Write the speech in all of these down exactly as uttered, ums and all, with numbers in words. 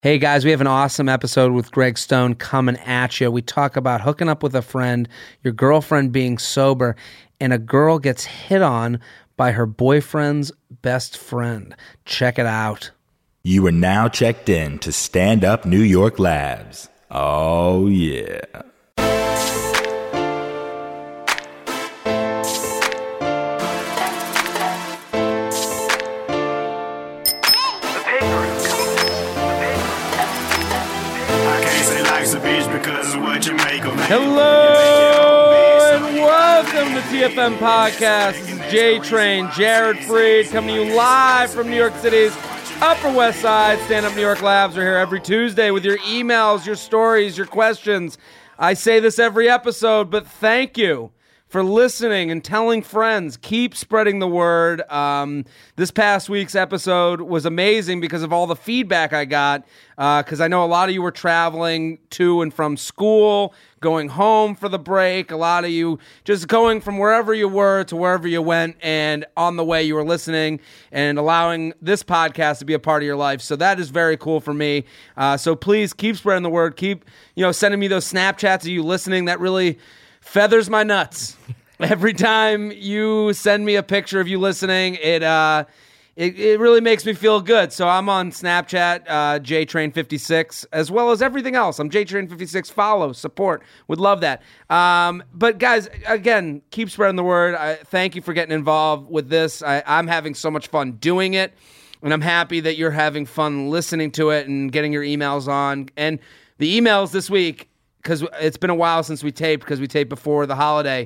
Hey guys, we have an awesome episode with Greg Stone coming at you. We talk about hooking up with a friend, your girlfriend being sober, and a girl gets hit on by her boyfriend's best friend. Check it out. You are now checked in to Stand Up New York Labs. Oh, yeah. Hello and welcome to T F M Podcast. This is J-Train, Jared Freed, coming to you live from New York City's Upper West Side. Stand Up New York Labs are here every Tuesday with your emails, your stories, your questions. I say this every episode, but thank you for listening and telling friends. Keep spreading the word. Um, this past week's episode was amazing because of all the feedback I got, because uh, I know a lot of you were traveling to and from school, going home for the break. A lot of you just going from wherever you were to wherever you went, and on the way you were listening and allowing this podcast to be a part of your life. So that is very cool for me. Uh, so please keep spreading the word. Keep, you know, sending me those Snapchats of you listening. That really feathers my nuts. Every time you send me a picture of you listening, it uh, it, it really makes me feel good. So I'm on Snapchat, uh, J Train fifty-six, as well as everything else. I'm J Train fifty-six. Follow, support. Would love that. Um, but guys, again, keep spreading the word. I, thank you for getting involved with this. I, I'm having so much fun doing it, and I'm happy that you're having fun listening to it and getting your emails on. And the emails this week, because it's been a while since we taped, because we taped before the holiday,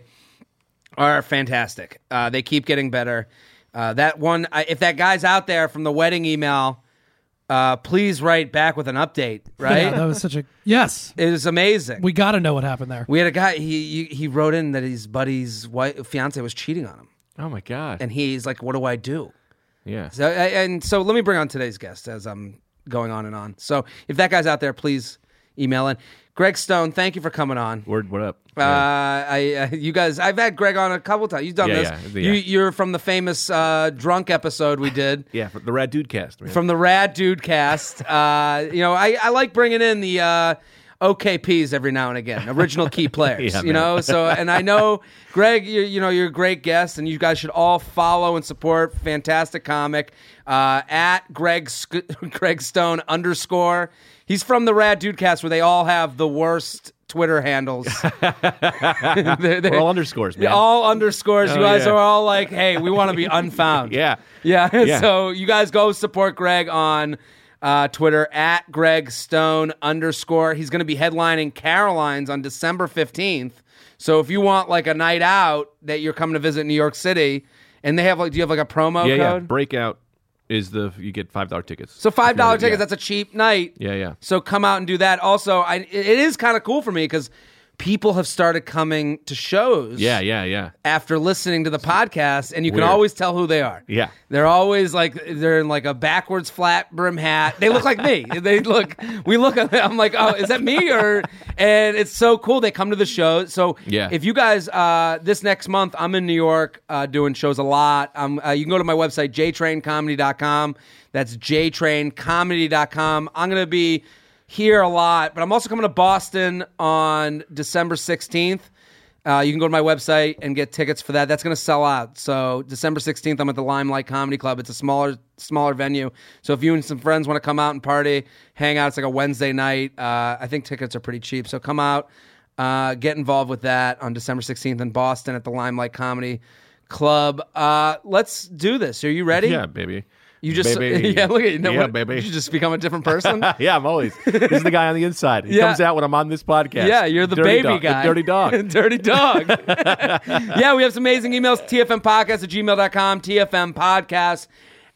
are fantastic. Uh, they keep getting better. Uh, that one, I, if that guy's out there from the wedding email, uh, please write back with an update, right? Yeah, that was such a... Yes. It was amazing. We got to know what happened there. We had a guy, he, he he wrote in that his buddy's wife, fiance was cheating on him. Oh, my God. And he's like, what do I do? Yeah. So, and so let me bring on today's guest as I'm going on and on. So if that guy's out there, please email in. Greg Stone, thank you for coming on. Word, what up? Uh, I, uh, you guys, I've had Greg on a couple times. You've done Yeah, this. yeah, yeah. You, you're from the famous uh, drunk episode we did. Yeah, the Rad Dude Cast. Man. From the Rad Dude Cast. Uh, you know, I, I like bringing in the uh, O K Ps every now and again, original key players. Yeah, you man. know, so and I know Greg, you, you know, you're a great guest, and you guys should all follow and support. Fantastic comic uh, at Greg Sc- Greg Stone underscore. He's from the Rad Dude Cast, where they all have the worst Twitter handles. they're, they're, We're all underscores, man. All underscores. Oh, you guys yeah. are all like, hey, we want to be unfound. Yeah. yeah. Yeah. So you guys go support Greg on uh, Twitter at Greg Stone underscore. He's going to be headlining Caroline's on December fifteenth. So if you want like a night out that you're coming to visit New York City, and they have like, do you have like a promo yeah, code? Yeah, Breakout is the, you get five dollar tickets. So five dollar tickets, Yeah. that's a cheap night. Yeah, yeah. So come out and do that. Also, I, it is kind of cool for me because people have started coming to shows. Yeah, yeah, yeah. After listening to the podcast, and you can Weird. always tell who they are. Yeah. They're always like, they're in like a backwards flat brim hat. They look like me. They look, we look at them, I'm like, oh, is that me? Or, and it's so cool. They come to the show. So Yeah. if you guys, uh, this next month, I'm in New York uh, doing shows a lot. Um, uh, you can go to my website, j train comedy dot com. That's j train comedy dot com. I'm going to be here a lot, but I'm also coming to Boston on December sixteenth. Uh, you can go to my website and get tickets for that. That's going to sell out. So December sixteenth, I'm at the Limelight Comedy Club. It's a smaller smaller venue. So if you and some friends want to come out and party, hang out, it's like a Wednesday night. Uh, I think tickets are pretty cheap. So come out, uh, get involved with that on December sixteenth in Boston at the Limelight Comedy Club. Uh, let's do this. Are you ready? Yeah, baby. You just Baby. yeah, look at you. Know Yeah, what, baby. Did you just become a different person? Yeah, I'm always. This is the guy on the inside. He Yeah. comes out when I'm on this podcast. Yeah, you're the Dirty baby dog. guy. The dirty dog. Dirty dog. Yeah, we have some amazing emails. T F M podcast at gmail dot com. T F M podcast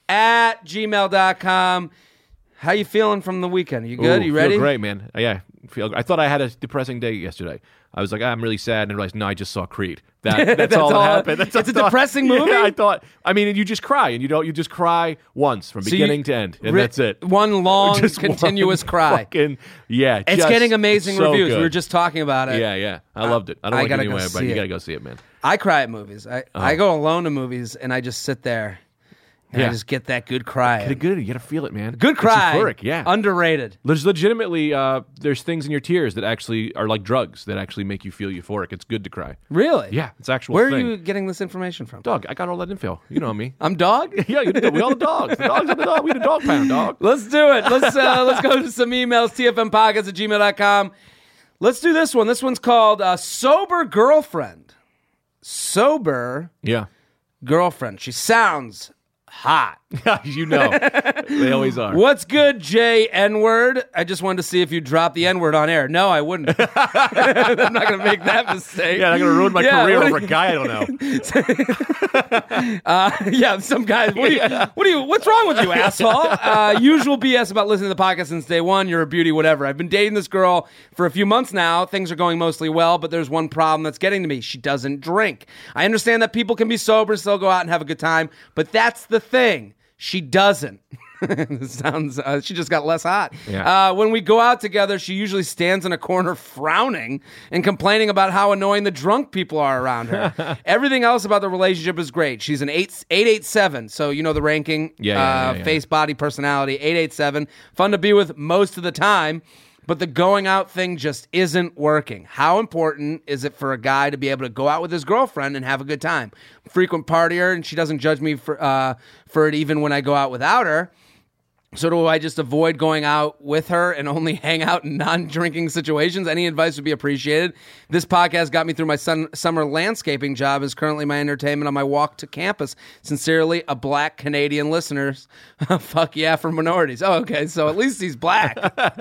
at gmail dot com. How you feeling from the weekend? Are you good? Ooh, you ready? Feel great, man. Yeah, feel. I thought I had a depressing day yesterday. I was like, I'm really sad, and I realized, no, I just saw Creed. That, that's, That's all that all- happened. That's it's I a thought. depressing movie? Yeah, I thought. I mean, you just cry, and you don't. You just cry once from So beginning you- to end, and Ri- that's it. One long, Just continuous one cry. Fucking, yeah, It's just getting amazing so reviews. good. We were just talking about it. Yeah, yeah. I loved it. I don't I like gotta it go anyway, but see you it. gotta go see it, man. I cry at movies. I, I go alone to movies, and I just sit there. And Yeah. I just get that good cry. Get it good. You got to feel it, man. Good It's cry. euphoric, yeah. Underrated. There's legitimately, uh, there's things in your tears that actually are like drugs that actually make you feel euphoric. It's good to cry. Really? Yeah, it's actual Where thing. are you getting this information from? Dog, I got all that info. You know me. I'm dog? Yeah, you we all the dogs. The dogs are the dog. We the dog pound, dog. Let's do it. Let's uh, let's go to some emails. T F M podcast at gmail dot com. Let's do this one. This one's called uh, Sober Girlfriend. Sober Yeah. Girlfriend. She sounds hot. You know. They always are. What's good, J N-word? I just wanted to see if you dropped the N-word on air. No, I wouldn't. I'm not going to make that mistake. Yeah, I'm going to ruin my Yeah, career what over do a guy I don't know. Uh, yeah, some guys. What do you? What do you? What's wrong with you, asshole? Uh, usual B S about listening to the podcast since day one. You're a beauty, whatever. I've been dating this girl for a few months now. Things are going mostly well, but there's one problem that's getting to me. She doesn't drink. I understand that people can be sober, still go out and have a good time, but that's the thing. She doesn't. This sounds. Uh, she just got less hot. Yeah. Uh, when we go out together, she usually stands in a corner frowning and complaining about how annoying the drunk people are around her. Everything else about the relationship is great. She's an eight eight eight seven, so you know the ranking. Yeah, yeah, uh, yeah, yeah. Face, body, personality. Eight eight seven. Fun to be with most of the time. But the going out thing just isn't working. How important is it for a guy to be able to go out with his girlfriend and have a good time? Frequent partier, and she doesn't judge me for uh, for it even when I go out without her. So do I just avoid going out with her and only hang out in non-drinking situations? Any advice would be appreciated. This podcast got me through my sun- summer landscaping job, is currently my entertainment on my walk to campus. Sincerely, a black Canadian listener. Fuck yeah for minorities. Oh, okay, so at least he's black.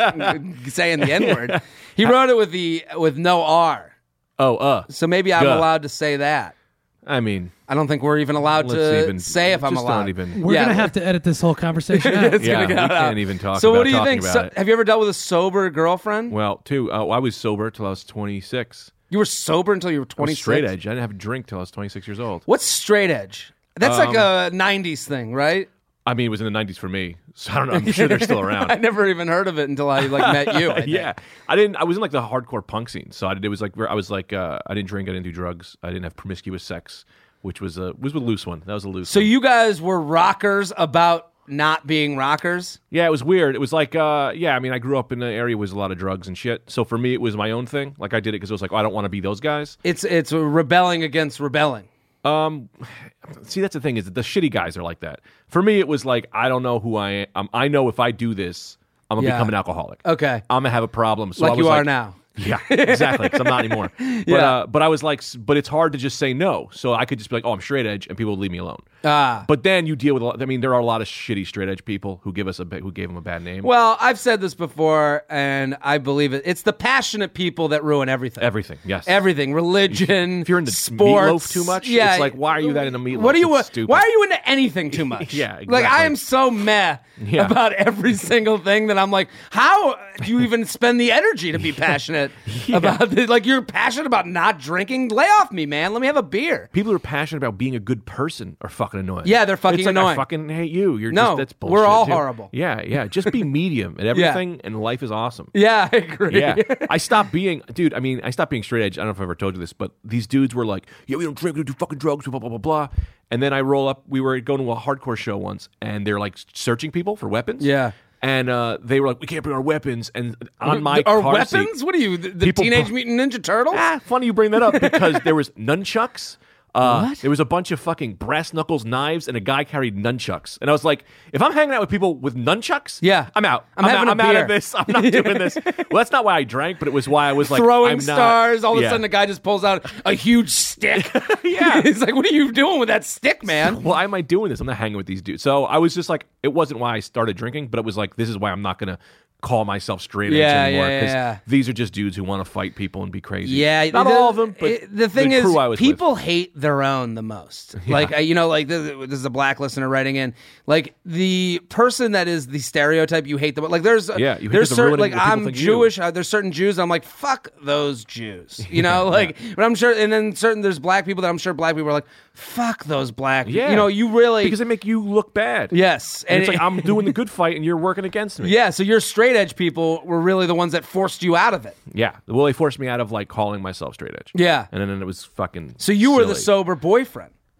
Saying the N-word. He wrote it with the with no R. Oh, uh. So maybe I'm Duh. allowed to say that. I mean, I don't think we're even allowed let's to even say if I'm just allowed. Don't even. We're Yeah. gonna have to edit this whole conversation out. It's Yeah, gonna we get out. can't even talk So about what do you talking think? about So, it. have you ever dealt with a sober girlfriend? Well, too, uh, I was sober till I was twenty-six. You were sober until you were I was twenty-six? straight edge. I didn't have a drink till I was twenty-six years old. What's straight edge? That's like Um, a nineties thing, right? I mean, it was in the nineties for me, so I don't know. I'm sure they're still around. I never even heard of it until I like met you. I think. Yeah, I didn't. I was in like the hardcore punk scene, so I did. It was like where I was like, uh, I didn't drink, I didn't do drugs, I didn't have promiscuous sex, which was a was a loose one. That was a loose. So one. you guys were rockers about not being rockers? Yeah, it was weird. It was like, uh, yeah, I mean, I grew up in an area where there was a lot of drugs and shit. So for me, it was my own thing. Like I did it because it was like, oh, I don't want to be those guys. It's it's rebelling against rebelling. Um, see, that's the thing is that the shitty guys are like that. For me, it was like, I don't know who I am. Um, I know if I do this, I'm gonna Yeah. become an alcoholic. Okay. I'm gonna have a problem. So Like I was you are like, now. Yeah, exactly. Because I'm not anymore. But, Yeah. uh, but I was like, s- but it's hard to just say no. So I could just be like, oh, I'm straight edge, and people would leave me alone. Ah. But then you deal with. A lot, I mean, there are a lot of shitty straight edge people who give us a ba- who gave them a bad name. Well, I've said this before, and I believe it. It's the passionate people that ruin everything. Everything. Yes. Everything, religion. If you're into sports, meatloaf too much, yeah. it's like, why are you that into meatloaf? What are you? It's stupid. Why are you into anything too much? Yeah, Like I exactly. am so meh Yeah. about every single thing that I'm like, how do you even spend the energy to be passionate about this? Like you're passionate about not drinking? Lay off me, man. Let me have a beer. People who are passionate about being a good person are fucking annoying. Yeah, they're fucking it's like, annoying. I fucking hate you. You're No, just that's bullshit. we're all too. horrible. Yeah, yeah. Just be medium at everything, and life is awesome. Yeah, I agree. Yeah, I stopped being, dude. I mean, I stopped being straight edge. I don't know if I ever told you this, but these dudes were like, "Yeah, we don't drink, we don't do fucking drugs, blah blah blah blah." And then I roll up. We were going to a hardcore show once, and they're like searching people for weapons. Yeah. And uh, they were like, "We can't bring our weapons." And on my Our car seat- weapons? What are you, the, the People Teenage br- Mutant Ninja Turtles? Ah, funny you bring that up because there was nunchucks. Uh, What? There was a bunch of fucking brass knuckles knives, and a guy carried nunchucks. And I was like, if I'm hanging out with people with nunchucks, Yeah. I'm out. I'm having out, a I'm out beer. of this. I'm not doing this. Well, that's not why I drank, but it was why I was like Throwing I'm not- stars. All of a Yeah. sudden, the guy just pulls out a huge stick. Yeah. He's like, what are you doing with that stick, man? Why am I doing this? I'm not hanging with these dudes. So I was just like, it wasn't why I started drinking, but it was like, this is why I'm not gonna call myself straight edge Yeah, anymore yeah, because yeah. these are just dudes who want to fight people and be crazy. Yeah, not the, all of them, but it- the thing the is, crew I was with. people hate their own the most. Like, uh, you know, like this, this is a black listener writing in. Like the person that is the stereotype you hate them. Like there's Yeah, you hate there's them certain ruining like what people I'm think you. Jewish. Uh, there's certain Jews. I'm like fuck those Jews. You know, like but I'm sure. And then certain there's black people that I'm sure black people are like fuck those black. Yeah, you know, you really because they make you look bad. yes, And, it's like I'm doing the good fight and you're working against me. yeah. So your straight edge people were really the ones that forced you out of it. Yeah. Well, they forced me out of like calling myself straight edge. Yeah. And then it was fucking So you were the silly. sober boyfriend.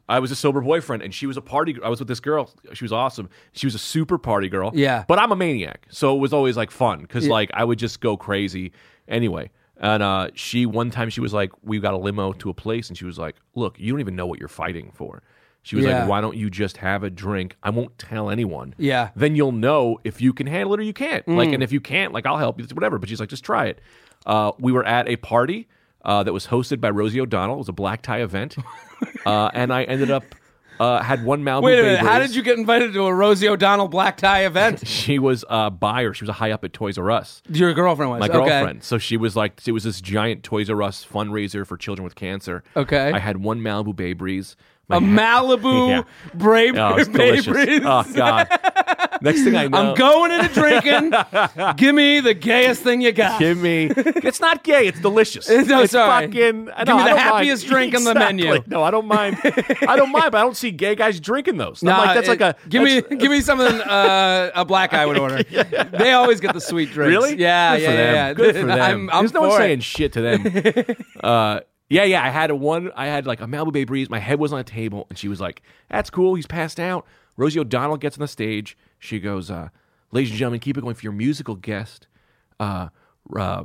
I was a sober boyfriend, and she was a party. I was with this girl. She was awesome. She was a super party girl. Yeah. But I'm a maniac, so it was always like fun because Yeah. like I would just go crazy anyway. And uh, she one time she was like, we got a limo to a place, and she was like, look, you don't even know what you're fighting for. She was Yeah. like, why don't you just have a drink? I won't tell anyone. Yeah. Then you'll know if you can handle it or you can't. Like, and if you can't, like, I'll help you, whatever. But she's like, just try it. Uh, we were at a party uh, that was hosted by Rosie O'Donnell. It was a black tie event. uh, and I ended up, uh, had one Malibu Wait a Bay minute. How Breeze. did you get invited to a Rosie O'Donnell black tie event? She was a buyer. She was a high up at Toys R Us. Your girlfriend was My Okay. girlfriend. So she was like, it was this giant Toys R Us fundraiser for children with cancer. Okay. I had one Malibu Bay Breeze. My A Malibu Yeah. Brave Oh, it's Bay delicious. Breeze. Oh, God. Next thing I know. I'm going into drinking. Give me the gayest thing you got. Give me. It's not gay. It's delicious. No, it's sorry. fucking. Give no, me I the don't happiest mind. drink on the Exactly. menu. No, I don't mind. I don't mind, but I don't see gay guys drinking those. I'm Nah, like, that's it- like a. give me that's- give me something uh, a black guy would order. They always get the sweet drinks. Really? Yeah, Good yeah, for them. yeah, yeah. Good for them. I'm, I'm There's no one for it. saying shit to them. uh, yeah, yeah. I had a one. I had like a Malibu Bay Breeze. My head was on a table, and she was like, "That's cool." He's passed out. Rosie O'Donnell gets on the stage. She goes, uh, "Ladies and gentlemen, keep it going for your musical guest, uh, uh,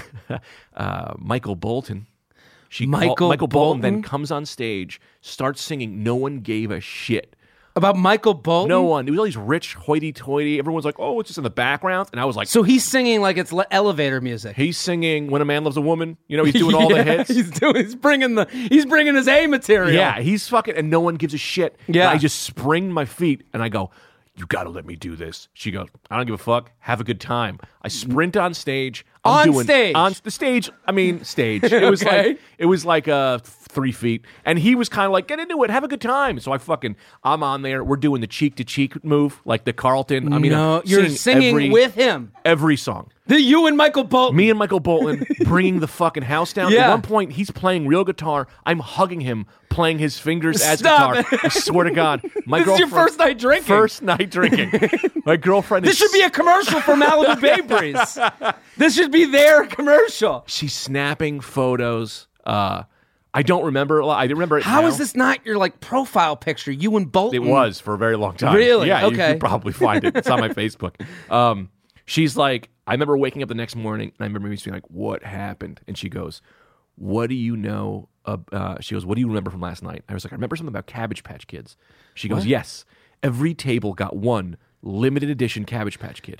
uh, Michael Bolton." She Michael call, Michael Bolton, Bolton? then comes on stage, starts singing. No one gave a shit. About Michael Bolton? No one. It was all these rich hoity-toity. Everyone's like, "Oh, it's just in the background," and I was like, So he's singing like it's le- elevator music. He's singing "When a Man Loves a Woman." You know, he's doing all the Yeah, hits. He's doing. He's bringing the. He's bringing his A material. Yeah, he's fucking, and no one gives a shit. Yeah. And I just spring my feet, and I go, "You got to let me do this." She goes, "I don't give a fuck. Have a good time." I sprint on stage. I'm On doing, stage? on the stage. I mean, stage. It was Okay. like it was like uh three feet, and he was kind of like, "Get into it, have a good time." So I fucking, I'm on there. We're doing the cheek to cheek move, like the Carlton. I mean, no, I'm you're singing every, with him. every song. The you and Michael Bolton. Me and Michael Bolton bringing the fucking house down. Yeah. At one point, he's playing real guitar. I'm hugging him, playing his fingers as Stop guitar. I swear to God, my This is your girlfriend. first night drinking. First night drinking. My girlfriend. This is, should be a commercial for Malibu Bay Breeze. This should be their commercial. She's snapping photos. Uh, I don't remember. a lot. I remember it. How now. is this not your like profile picture? You and Bolton. It was for a very long time. Really? Yeah. You Okay. could probably find it. It's on my Facebook. Um, she's like, I remember waking up the next morning, and I remember me being like, "What happened?" And she goes, "What do you know?" Of, uh, she goes, "What do you remember from last night?" I was like, "I remember something about Cabbage Patch Kids." She goes, "Yes, every table got one limited edition Cabbage Patch Kid.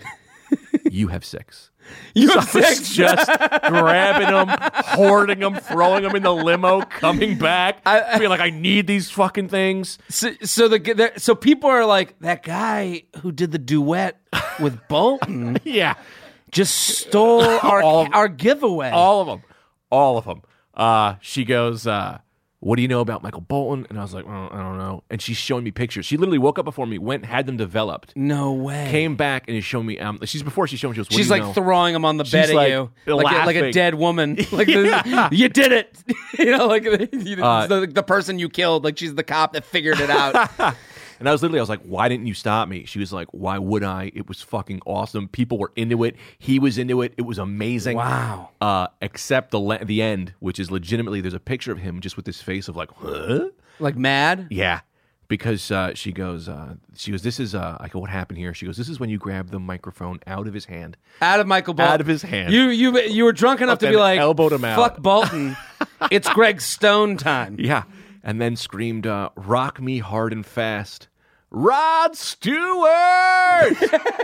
You have six." You So have I was six. just grabbing them, hoarding them, throwing them in the limo, coming back, I- being like, "I need these fucking things." So, so the, the so people are like, that guy who did the duet with Bolton Yeah. just stole our All of- our giveaway. All of them. All of them. Uh, she goes, uh, "What do you know about Michael Bolton?" And I was like, oh, "I don't know." And she's showing me pictures. She literally woke up before me, went, had them developed, no way. came back, and is showing me. Um, she's before she showed me. She goes, "What She's do you like know?" throwing him on the bed She's at like you, like a, like a laughing. dead woman. Like the, you did it, you know, like you, Uh, the, the person you killed. Like she's the cop that figured it out. And I was literally, I was like, "Why didn't you stop me?" She was like, "Why would I? It was fucking awesome. People were into it. He was into it. It was amazing." Wow. Uh, except the le- the end, which is legitimately, there's a picture of him just with this face of like, "Huh?" Like mad. Yeah, because uh, she goes, uh, she goes, "This is," uh, I go, "What happened here?" She goes, "This is when you grab the microphone out of his hand." Out of Michael Bolton. Out of his hand. You you you were drunk enough to Then be like, elbowed him out. fuck Bolton. It's Greg Stone time. Yeah, and then screamed, uh, "Rock me hard and fast, Rod Stewart,"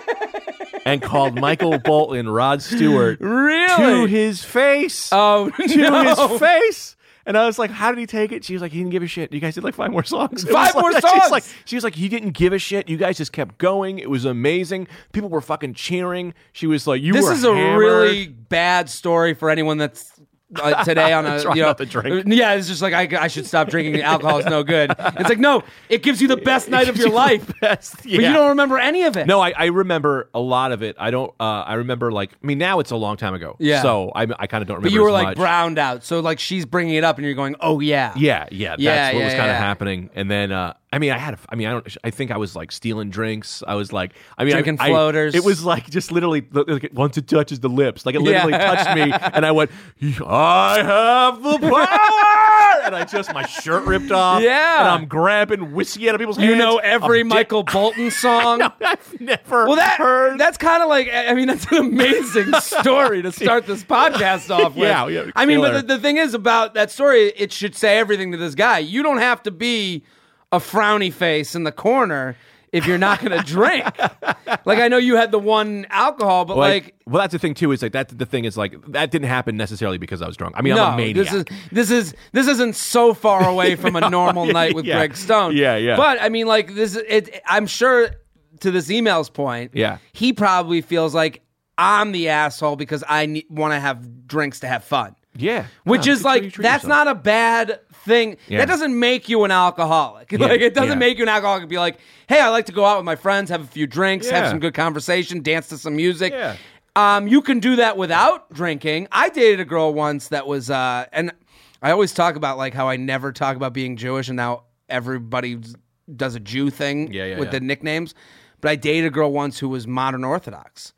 and called Michael Bolton Rod Stewart Really? to his face. Oh to no. his face. And I was like, "How did he take it?" She was like, "He didn't give a shit. You guys did like five more songs." It Five was more like, songs? She's like, she was like, "He didn't give a shit. You guys just kept going. It was amazing. People were fucking cheering." She was like, "You This were is a hammered." really bad story for anyone that's uh, today on a Trying you know, not to drink. Yeah, it's just like I, I should stop drinking. Alcohol is no good. It's like no, it gives you the best night of your life, Best, but you don't remember any of it. No, I, I remember a lot of it. I don't. Uh, I remember like. I mean, now it's a long time ago. Yeah. So I, I kind of don't remember. but you were as like much. browned out. So like she's bringing it up, and you're going, oh yeah, Yeah, yeah, that's Yeah, what yeah, was kind of yeah. happening. And then, uh, I mean, I had, a, I mean, I don't, I think I was like stealing drinks. I was like, I mean, Drinking I, floaters. I, it was like just literally, like, once it touches the lips, like it literally Yeah. touched me, and I went, "I have the power." And I just, my shirt ripped off. Yeah. And I'm grabbing whiskey out of people's hands. You know every I'm Michael dick- Bolton song. No, I've never Well, that heard. that's kind of like, I mean, that's an amazing story to start this podcast off with. Yeah, yeah, I mean, but killer. the, the thing is about that story, it should say everything to this guy. You don't have to be a frowny face in the corner if you're not going to drink. Like, I know you had the one alcohol, but Well, like, well, that's the thing too. Is like that. The thing is like that didn't happen necessarily because I was drunk. I mean, no, I'm a maniac. this is this is this isn't so far away from a normal night with yeah. Greg Stone. Yeah, yeah. But I mean, like this, it. I'm sure to this email's point. Yeah. he probably feels like I'm the asshole because I want to have drinks to have fun. yeah, Which No, is make sure you like treat that's yourself. not a bad thing. Yeah. That doesn't make you an alcoholic. Like it doesn't yeah. make you an alcoholic and be like, hey, I like to go out with my friends, have a few drinks, have Yeah. some good conversation, dance to some music. Yeah. Um, you can do that without drinking. I dated a girl once that was, uh, and I always talk about like how I never talk about being Jewish, and now everybody does a Jew thing Yeah, yeah, with yeah. the nicknames. But I dated a girl once who was modern Orthodox,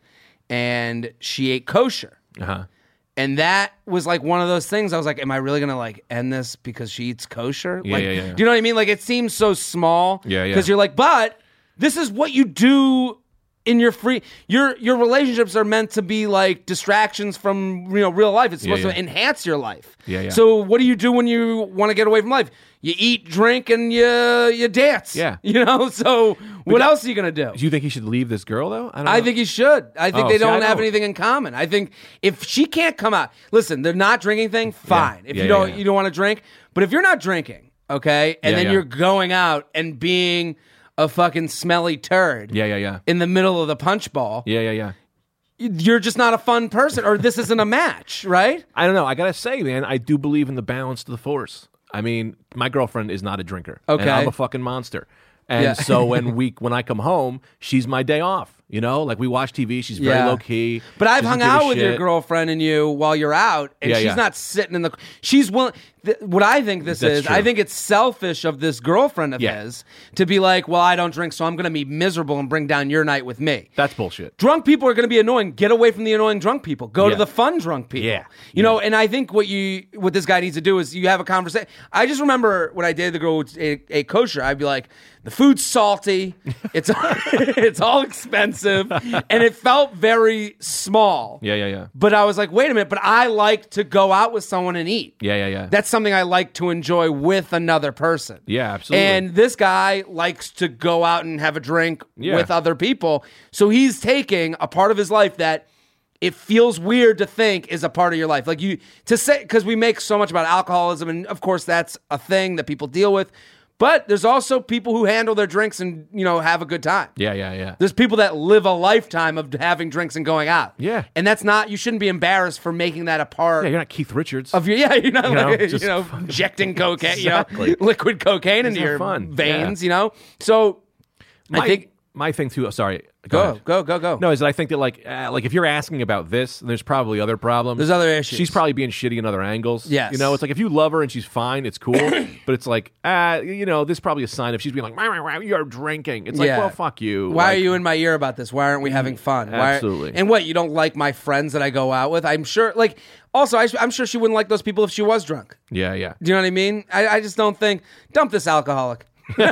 and she ate kosher. Uh-huh. And that was like one of those things. I was like, am I really going to like end this because she eats kosher? Yeah, like, yeah, yeah. Do you know what I mean? Like it seems so small. Yeah, yeah. Because you're like, but this is what you do in your free, your your relationships are meant to be like distractions from, you know, real life. It's Yeah, supposed yeah. to enhance your life. Yeah, yeah. So what do you do when you want to get away from life? You eat, drink, and you you dance. Yeah. You know, so what else are you going to do? Do you think he should leave this girl though? I don't I know. think he should. I think Oh, they see, I don't have don't. anything in common. I think if she can't come out, listen, they're not drinking thing, fine. If Yeah, you yeah, don't yeah. you don't want to drink, but if you're not drinking, okay, and Yeah, then yeah. you're going out and being a fucking smelly turd Yeah, yeah, yeah. in the middle of the punch ball, Yeah, yeah, yeah. you're just not a fun person, or this isn't a match, right? I don't know. I gotta say, man, I do believe in the balance to the force. I mean, my girlfriend is not a drinker. Okay. And I'm a fucking monster. And Yeah. so when we when I come home, she's my day off. You know, like we watch T V. She's very Yeah. low key. But I've doesn't hung give a out with your shit. girlfriend and you while you're out, and Yeah, she's yeah. not sitting in the. She's willing. Th- what I think this That's is, true. I think it's selfish of this girlfriend of Yeah. his to be like, well, I don't drink, so I'm going to be miserable and bring down your night with me. That's bullshit. Drunk people are going to be annoying. Get away from the annoying drunk people. Go to Yeah. the fun drunk people. Yeah. You know, and I think what you what this guy needs to do is you have a conversation. I just remember when I dated the girl who ate, ate kosher, I'd be like, the food's salty, it's it's all expensive, and it felt very small. Yeah, yeah, yeah. But I was like, wait a minute, but I like to go out with someone and eat. Yeah, yeah, yeah. That's something I like to enjoy with another person. Yeah, absolutely. And this guy likes to go out and have a drink Yeah. with other people. So he's taking a part of his life that it feels weird to think is a part of your life. Like you, to say, because we make so much about alcoholism, and of course that's a thing that people deal with. But there's also people who handle their drinks and, you know, have a good time. yeah, yeah, yeah. There's people that live a lifetime of having drinks and going out. Yeah. And that's not, you shouldn't be embarrassed for making that a part Yeah, you're not Keith Richards. of your, yeah, you're not You know, like, you just know, injecting cocaine, Exactly. you know, liquid cocaine into have your fun. veins, you know? So my, I think, my thing too. Sorry. go, ahead. go, go, go. No, is that I think that like uh, like if you're asking about this, there's probably other problems. There's other issues. She's probably being shitty in other angles. Yes. You know, it's like if you love her and she's fine, it's cool. But it's like, ah, you know, this is probably a sign if she's being like, "Wow, wow, wow, you're drinking." It's like, Yeah. well, fuck you. Why Like, are you in my ear about this? Why aren't we having fun? Why- Absolutely. and what, you don't like my friends that I go out with? I'm sure, like, also, I, I'm sure she wouldn't like those people if she was drunk. Yeah, yeah. Do you know what I mean? I, I just don't think, dump this alcoholic. No,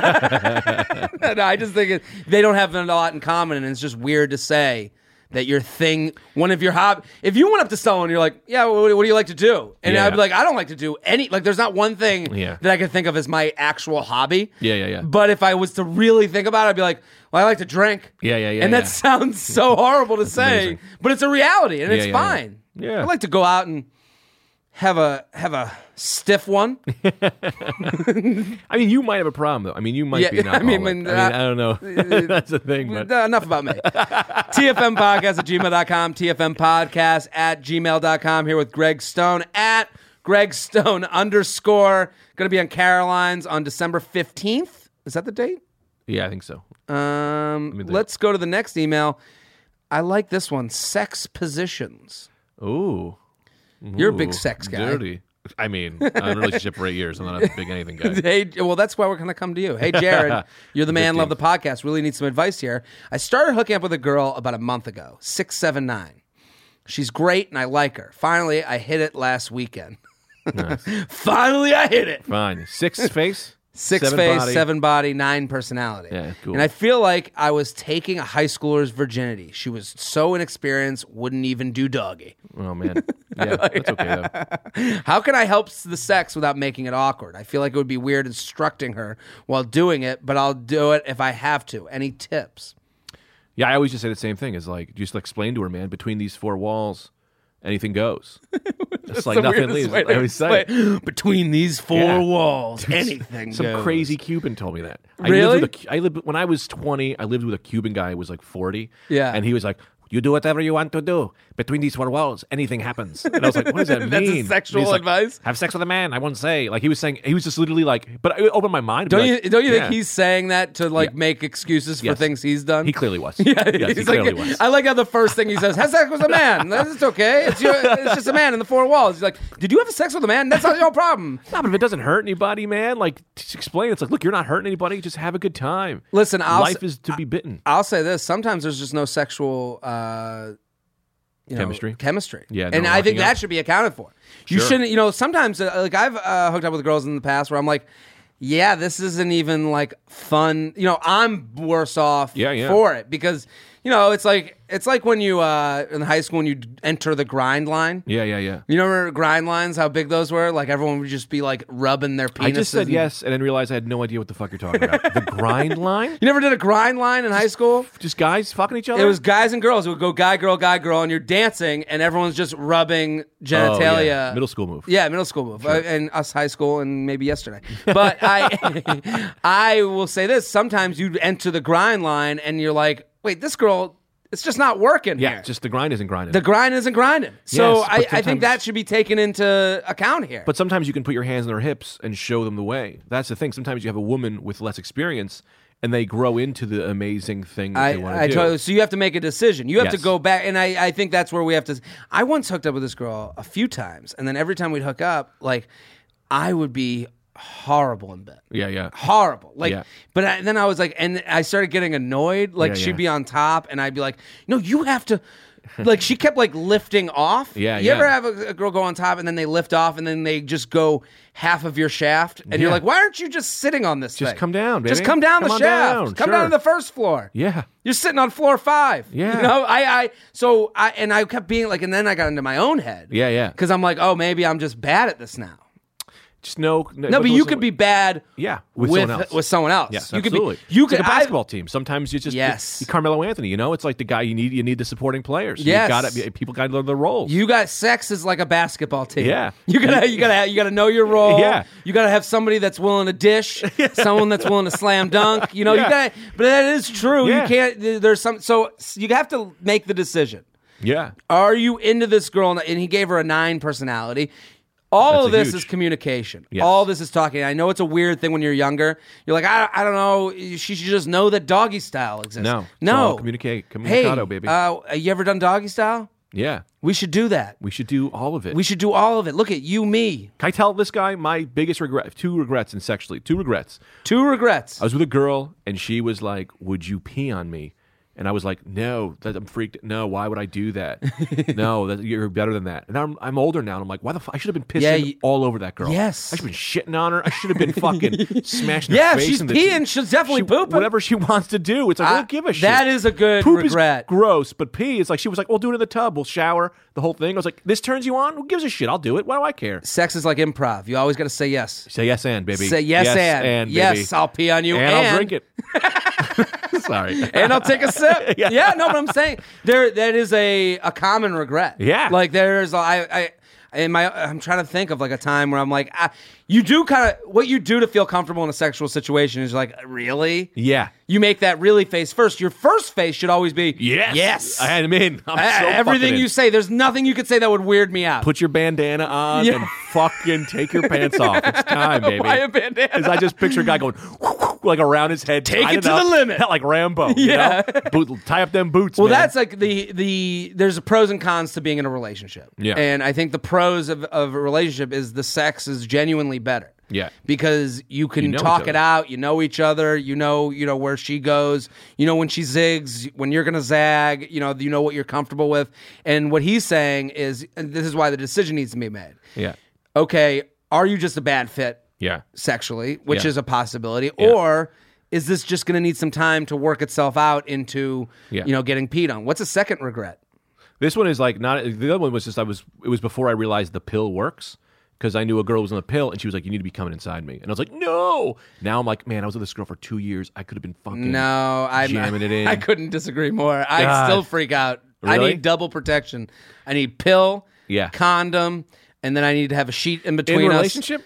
I just think it, they don't have a lot in common, and it's just weird to say that your thing, one of your hobby. If you went up to someone and you're like, yeah, what, what do you like to do? And Yeah. I'd be like, I don't like to do any, like, there's not one thing Yeah. that I could think of as my actual hobby. Yeah, yeah, yeah. But if I was to really think about it, I'd be like, well, I like to drink. Yeah, yeah, yeah, And yeah. that sounds so horrible to say, amazing. but it's a reality, and Yeah, it's yeah, yeah. fine. Yeah. I like to go out and have a have a stiff one. I mean, you might have a problem though. I mean, you might Yeah, be an I mean, alcoholic. when, I, mean, uh, I don't know. That's the thing. But Uh, Enough about me. T F M podcast at gmail dot com, T F M podcast at gmail dot com. Here with Greg Stone at Greg Stone underscore. Going to be on Caroline's on December fifteenth. Is that the date? yeah, I think so. Um, me think. let's go to the next email. I like this one. Sex positions. Ooh. You're a big Ooh, sex guy. Dirty. I mean, I'm in a relationship for eight years. I'm not a big anything guy. Hey, well, that's why we're going to come to you. Hey, Jared, you're the man, love the podcast. Really need some advice here. I started hooking up with a girl about a month ago, six seven nine. She's great, and I like her. Finally, I hit it last weekend. Nice. Finally, I hit it. Fine. Six face? Six seven face, body. seven body, nine personality. Yeah, cool. And I feel like I was taking a high schooler's virginity. She was so inexperienced, wouldn't even do doggy. Oh, man. Yeah, that's okay, though. How can I help the sex without making it awkward? I feel like it would be weird instructing her while doing it, but I'll do it if I have to. Any tips? Yeah, I always just say the same thing. Is like, just explain to her, man, between these four walls, anything goes. It's like the nothing weirdest leaves. way to I always say explain. Between these four Yeah. walls, anything Some goes. crazy Cuban told me that. I Really? Lived with a, I lived when I was twenty. I lived with a Cuban guy who was like forty. Yeah. and he was like, "You do whatever you want to do between these four walls. Anything happens." And I was like, "What does that mean?" That's his And sexual he's like, advice? Have sex with a man. I won't say. Like he was saying. He was just literally like. But it opened my mind. to be Don't like, you don't you yeah. think he's saying that to like Yeah. make excuses for Yes. things he's done? He clearly was. Yeah, yes, he's he like, clearly was. I like how the first thing he says, "Have sex with a man." That's okay. It's your, it's just a man in the four walls. He's like, "Did you have sex with a man? That's not your problem." No, but if it doesn't hurt anybody, man, like just explain. It's like, look, you're not hurting anybody. Just have a good time. Listen, I'll life s- is to be bitten. I'll say this: sometimes there's just no sexual uh, you know, Chemistry? Chemistry. Yeah, no and I think hooking up. that should be accounted for. You Sure. shouldn't. You know, sometimes uh, like I've uh, hooked up with girls in the past where I'm like, yeah, this isn't even like fun. You know, I'm worse off Yeah, yeah. for it because you know it's like it's like when you uh, in high school when you enter the grind line. Yeah, yeah, yeah. You know, remember grind lines? How big those were? Like everyone would just be like rubbing their penises. I just said and- yes, and then realized I had no idea what the fuck you're talking about. The grind line? You never did a grind line in high school? Just guys fucking each other? It was guys and girls. It would go guy, girl, guy, girl, and you're dancing, and everyone's just rubbing genitalia. Oh, yeah. Middle school move. Yeah, middle school move, uh, and us high school, and maybe yesterday. But I, I will say this: sometimes you enter the grind line, and you're like, "Wait, this girl, it's just not working Yeah, here. just the grind isn't grinding. The grind isn't grinding." So Yes, I, but I think sometimes- that should be taken into account here. But sometimes you can put your hands on their hips and show them the way. That's the thing. Sometimes you have a woman with less experience, and they grow into the amazing thing that I, they want I to do. totally, so you have to make a decision. You have to Yes. go back, and I, I think that's where we have to. I once hooked up with this girl a few times, and then every time we'd hook up, like I would be horrible in bed. Yeah, yeah. Horrible. Like, Yeah. but I, then I was like, and I started getting annoyed. Like Yeah, she'd yeah. be on top, and I'd be like, no, you have to. Like she kept like lifting off. Yeah, You yeah. ever have a, a girl go on top and then they lift off and then they just go half of your shaft, and you're Yeah. like, why aren't you just sitting on this Just thing? come down, Just baby. come down Come the on shaft. down, Come sure. down to the first floor. Yeah. You're sitting on floor five. Yeah. You know, I, I, so I, and I kept being like, and then I got into my own head. Yeah, yeah. Because I'm like, oh, maybe I'm just bad at this now. Just no. No, but you could be bad. Yeah, with, with someone else. with someone else. Yes, you absolutely. could be. You It's could. like a I- basketball team. Sometimes you just Yes. you, Carmelo Anthony. You know, it's like the guy you need. You need the supporting players. Yes. you gotta, people got to learn their roles. You got sex is like a basketball team. Yeah. you gotta you gotta you gotta know your role. Yeah. you gotta have somebody that's willing to dish, someone that's willing to slam dunk. You know, Yeah. you gotta. But that is true. Yeah. You can't. There's some. So you have to make the decision. yeah, Are you into this girl? And he gave her a nine personality. All That's of a this huge- is communication. Yes. All this is talking. I know it's a weird thing when you're younger. You're like, I, I don't know. She should just know that doggy style exists. No. It's no. all communicate- Hey, communicado, baby. Uh, you ever done doggy style? yeah. We should do that. We should do all of it. We should do all of it. Look at you, me. Can I tell this guy my biggest regret? Two regrets in sexually. Two regrets. Two regrets. I was with a girl, and she was like, "Would you pee on me?" And I was like, "No, that, I'm freaked. No, why would I do that? No, that, you're better than that." And I'm, I'm older now, and I'm like, "Why the fuck? I should have been pissing Yeah, you- all over that girl. Yes. I should have been shitting on her. I should have been fucking smashing her Yeah, face. she's in the- peeing. She's definitely she- pooping. Whatever she wants to do. It's like, I I- don't give a shit. that is a good Poop regret. is gross, but pee is like, she was like, "We'll do it in the tub. We'll shower, the whole thing." I was like, "This turns you on? Who gives a shit? I'll do it. Why do I care?" Sex is like improv. You always got to say yes. Say yes and, baby. Say yes, and. and, yes, baby. I'll pee on you. And, I'll drink it. Sorry. And I'll take a sip. Yeah. yeah. no, but I'm saying there that is a, a common regret. Yeah. like there's I I in my I'm trying to think of like a time where I'm like I, you do kind of what you do to feel comfortable in a sexual situation is like really Yeah. you make that really face first. Your first face should always be Yes. yes. I am in. I'm I- so everything fucking in. you say, there's nothing you could say that would weird me out. Put your bandana on Yeah. and fucking take your pants off. It's time, baby. Why a bandana? Because I just picture a guy going like around his head. Take tied it to up, the limit. like Rambo. You Yeah. know? Boot, tie up them boots. Well, man. that's like the the there's a pros and cons to being in a relationship. Yeah. And I think the pros of, of a relationship is the sex is genuinely better. Yeah. Because you can You know talk each it other. out, you know each other, you know, you know where she goes, you know when she zigs, when you're gonna zag, you know, you know what you're comfortable with. And what he's saying is and this is why the decision needs to be made. yeah. okay, are you just a bad fit Yeah. sexually, which Yeah. is a possibility, Yeah. or is this just going to need some time to work itself out into, Yeah. you know, getting peed on? What's a second regret? This one is like not. The other one was just I was. It was before I realized the pill works because I knew a girl was on the pill and she was like, "You need to be coming inside me," and I was like, "No." Now I'm like, man, I was with this girl for two years. I could have been fucking No, I'm jamming it in. I couldn't disagree more. I God. still freak out. I Really? need double protection. I need pill, Yeah. condom, and then I need to have a sheet in in between a us. relationship.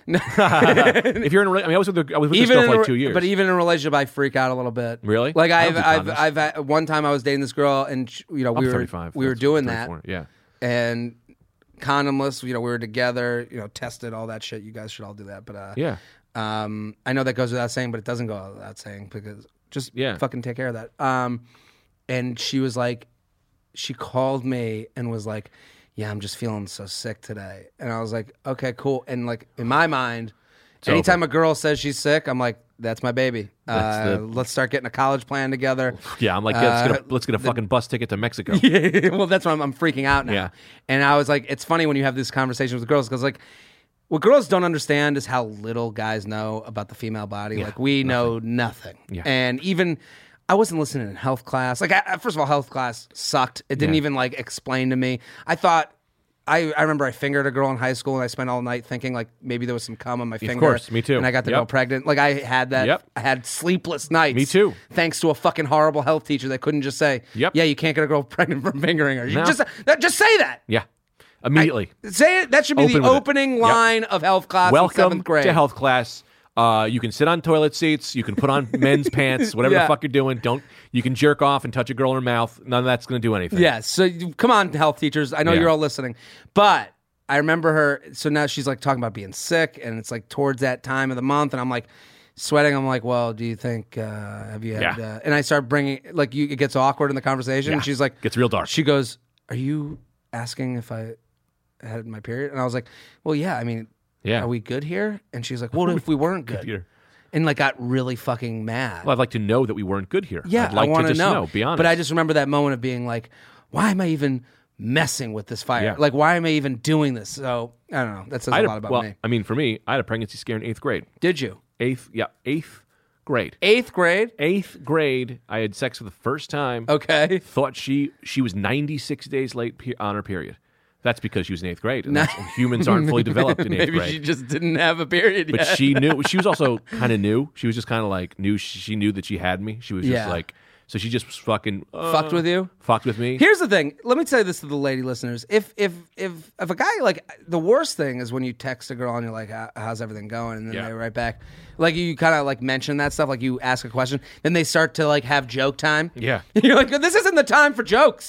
If you're in, a, rela- I mean, I was with, the, I was with this Even girl in for a, like two years. but even in a relationship, I freak out a little bit. Really? Like I I've, don't do I've, condoms. I've, had, one time I was dating this girl, and she, you know, we I'm were, thirty-five. we were That's doing that, thirty-four. Yeah. and condomless. You know, we were together. You know, tested all that shit. You guys should all do that. But uh, Yeah. um, I know that goes without saying, but it doesn't go without saying because just Yeah. fucking take care of that. Um, and she was like, she called me and was like, "Yeah, I'm just feeling so sick today," and I was like, "Okay, cool." And like in my mind, anytime a girl says she's sick, I'm like, "That's my baby. That's Uh, the- let's start getting a college plan together." Yeah. I'm like, yeah, let's, get a, Uh, let's get a fucking bus ticket to Mexico. Yeah, well, that's why I'm, I'm freaking out now. Yeah. And I was like, it's funny when you have these conversations with girls because, like, what girls don't understand is how little guys know about the female body. Yeah, like, we know nothing. Yeah. And even, I wasn't listening in health class. Like, I, first of all, health class sucked. It didn't Yeah. even, like, explain to me. I thought, I, I remember I fingered a girl in high school and I spent all night thinking, like, maybe there was some cum on my finger. course, me too. And I got the Yep. girl pregnant. Like, I had that. Yep. I had sleepless nights. Me too. Thanks to a fucking horrible health teacher that couldn't just say, Yep. yeah, you can't get a girl pregnant from fingering her. You No. just, that, just say that. Yeah. Immediately. Say it. That should be Open the with it. opening Yep. line of health class in Welcome seventh grade. to health class. Uh, you can sit on toilet seats. You can put on men's pants. Whatever Yeah. the fuck you're doing. Don't. You can jerk off and touch a girl in her mouth. None of that's going to do anything. Yeah. So you- come on, health teachers. I know Yeah. you're all listening, but I remember her. So now she's like talking about being sick, and it's like towards that time of the month, and I'm like sweating. I'm like, well, do you think? Uh, have you had? Yeah. Uh, and I start bringing like you. It gets awkward in the conversation. Yeah. And she's like, Gets real dark. She goes, "Are you asking if I had my period?" And I was like, "Well, yeah. I mean, Yeah. are we good here?" And she's like, "What if we weren't good?" Computer. And like got really fucking mad. Well, I'd like to know that we weren't good here. Yeah, I'd like I want to just know. Be honest. But I just remember that moment of being like, why am I even messing with this fire? Yeah. Like, why am I even doing this? So, I don't know. That says I a had lot about well, me. I mean, for me, I had a pregnancy scare in eighth grade. Did you? Eighth, yeah, eighth grade. Eighth grade? Eighth grade, I had sex for the first time. Okay. Thought she she was ninety-six days late pe- on her period. That's because she was in eighth grade. And, that's, and humans aren't fully developed in eighth Maybe grade. she just didn't have a period But yet. she knew. She was also kind of new. She was just kind of like knew. She knew that she had me. She was just Yeah. like. So she just fucking uh, Fucked with you? Fucked with me. Here's the thing. Let me say this to the lady listeners. If if if if a guy like the worst thing is when you text a girl and you're like, "How- "How's everything going?" and then Yeah. they write back, like you kind of like mention that stuff, like you ask a question, then they start to like have joke time. Yeah. You're like, this isn't the time for jokes.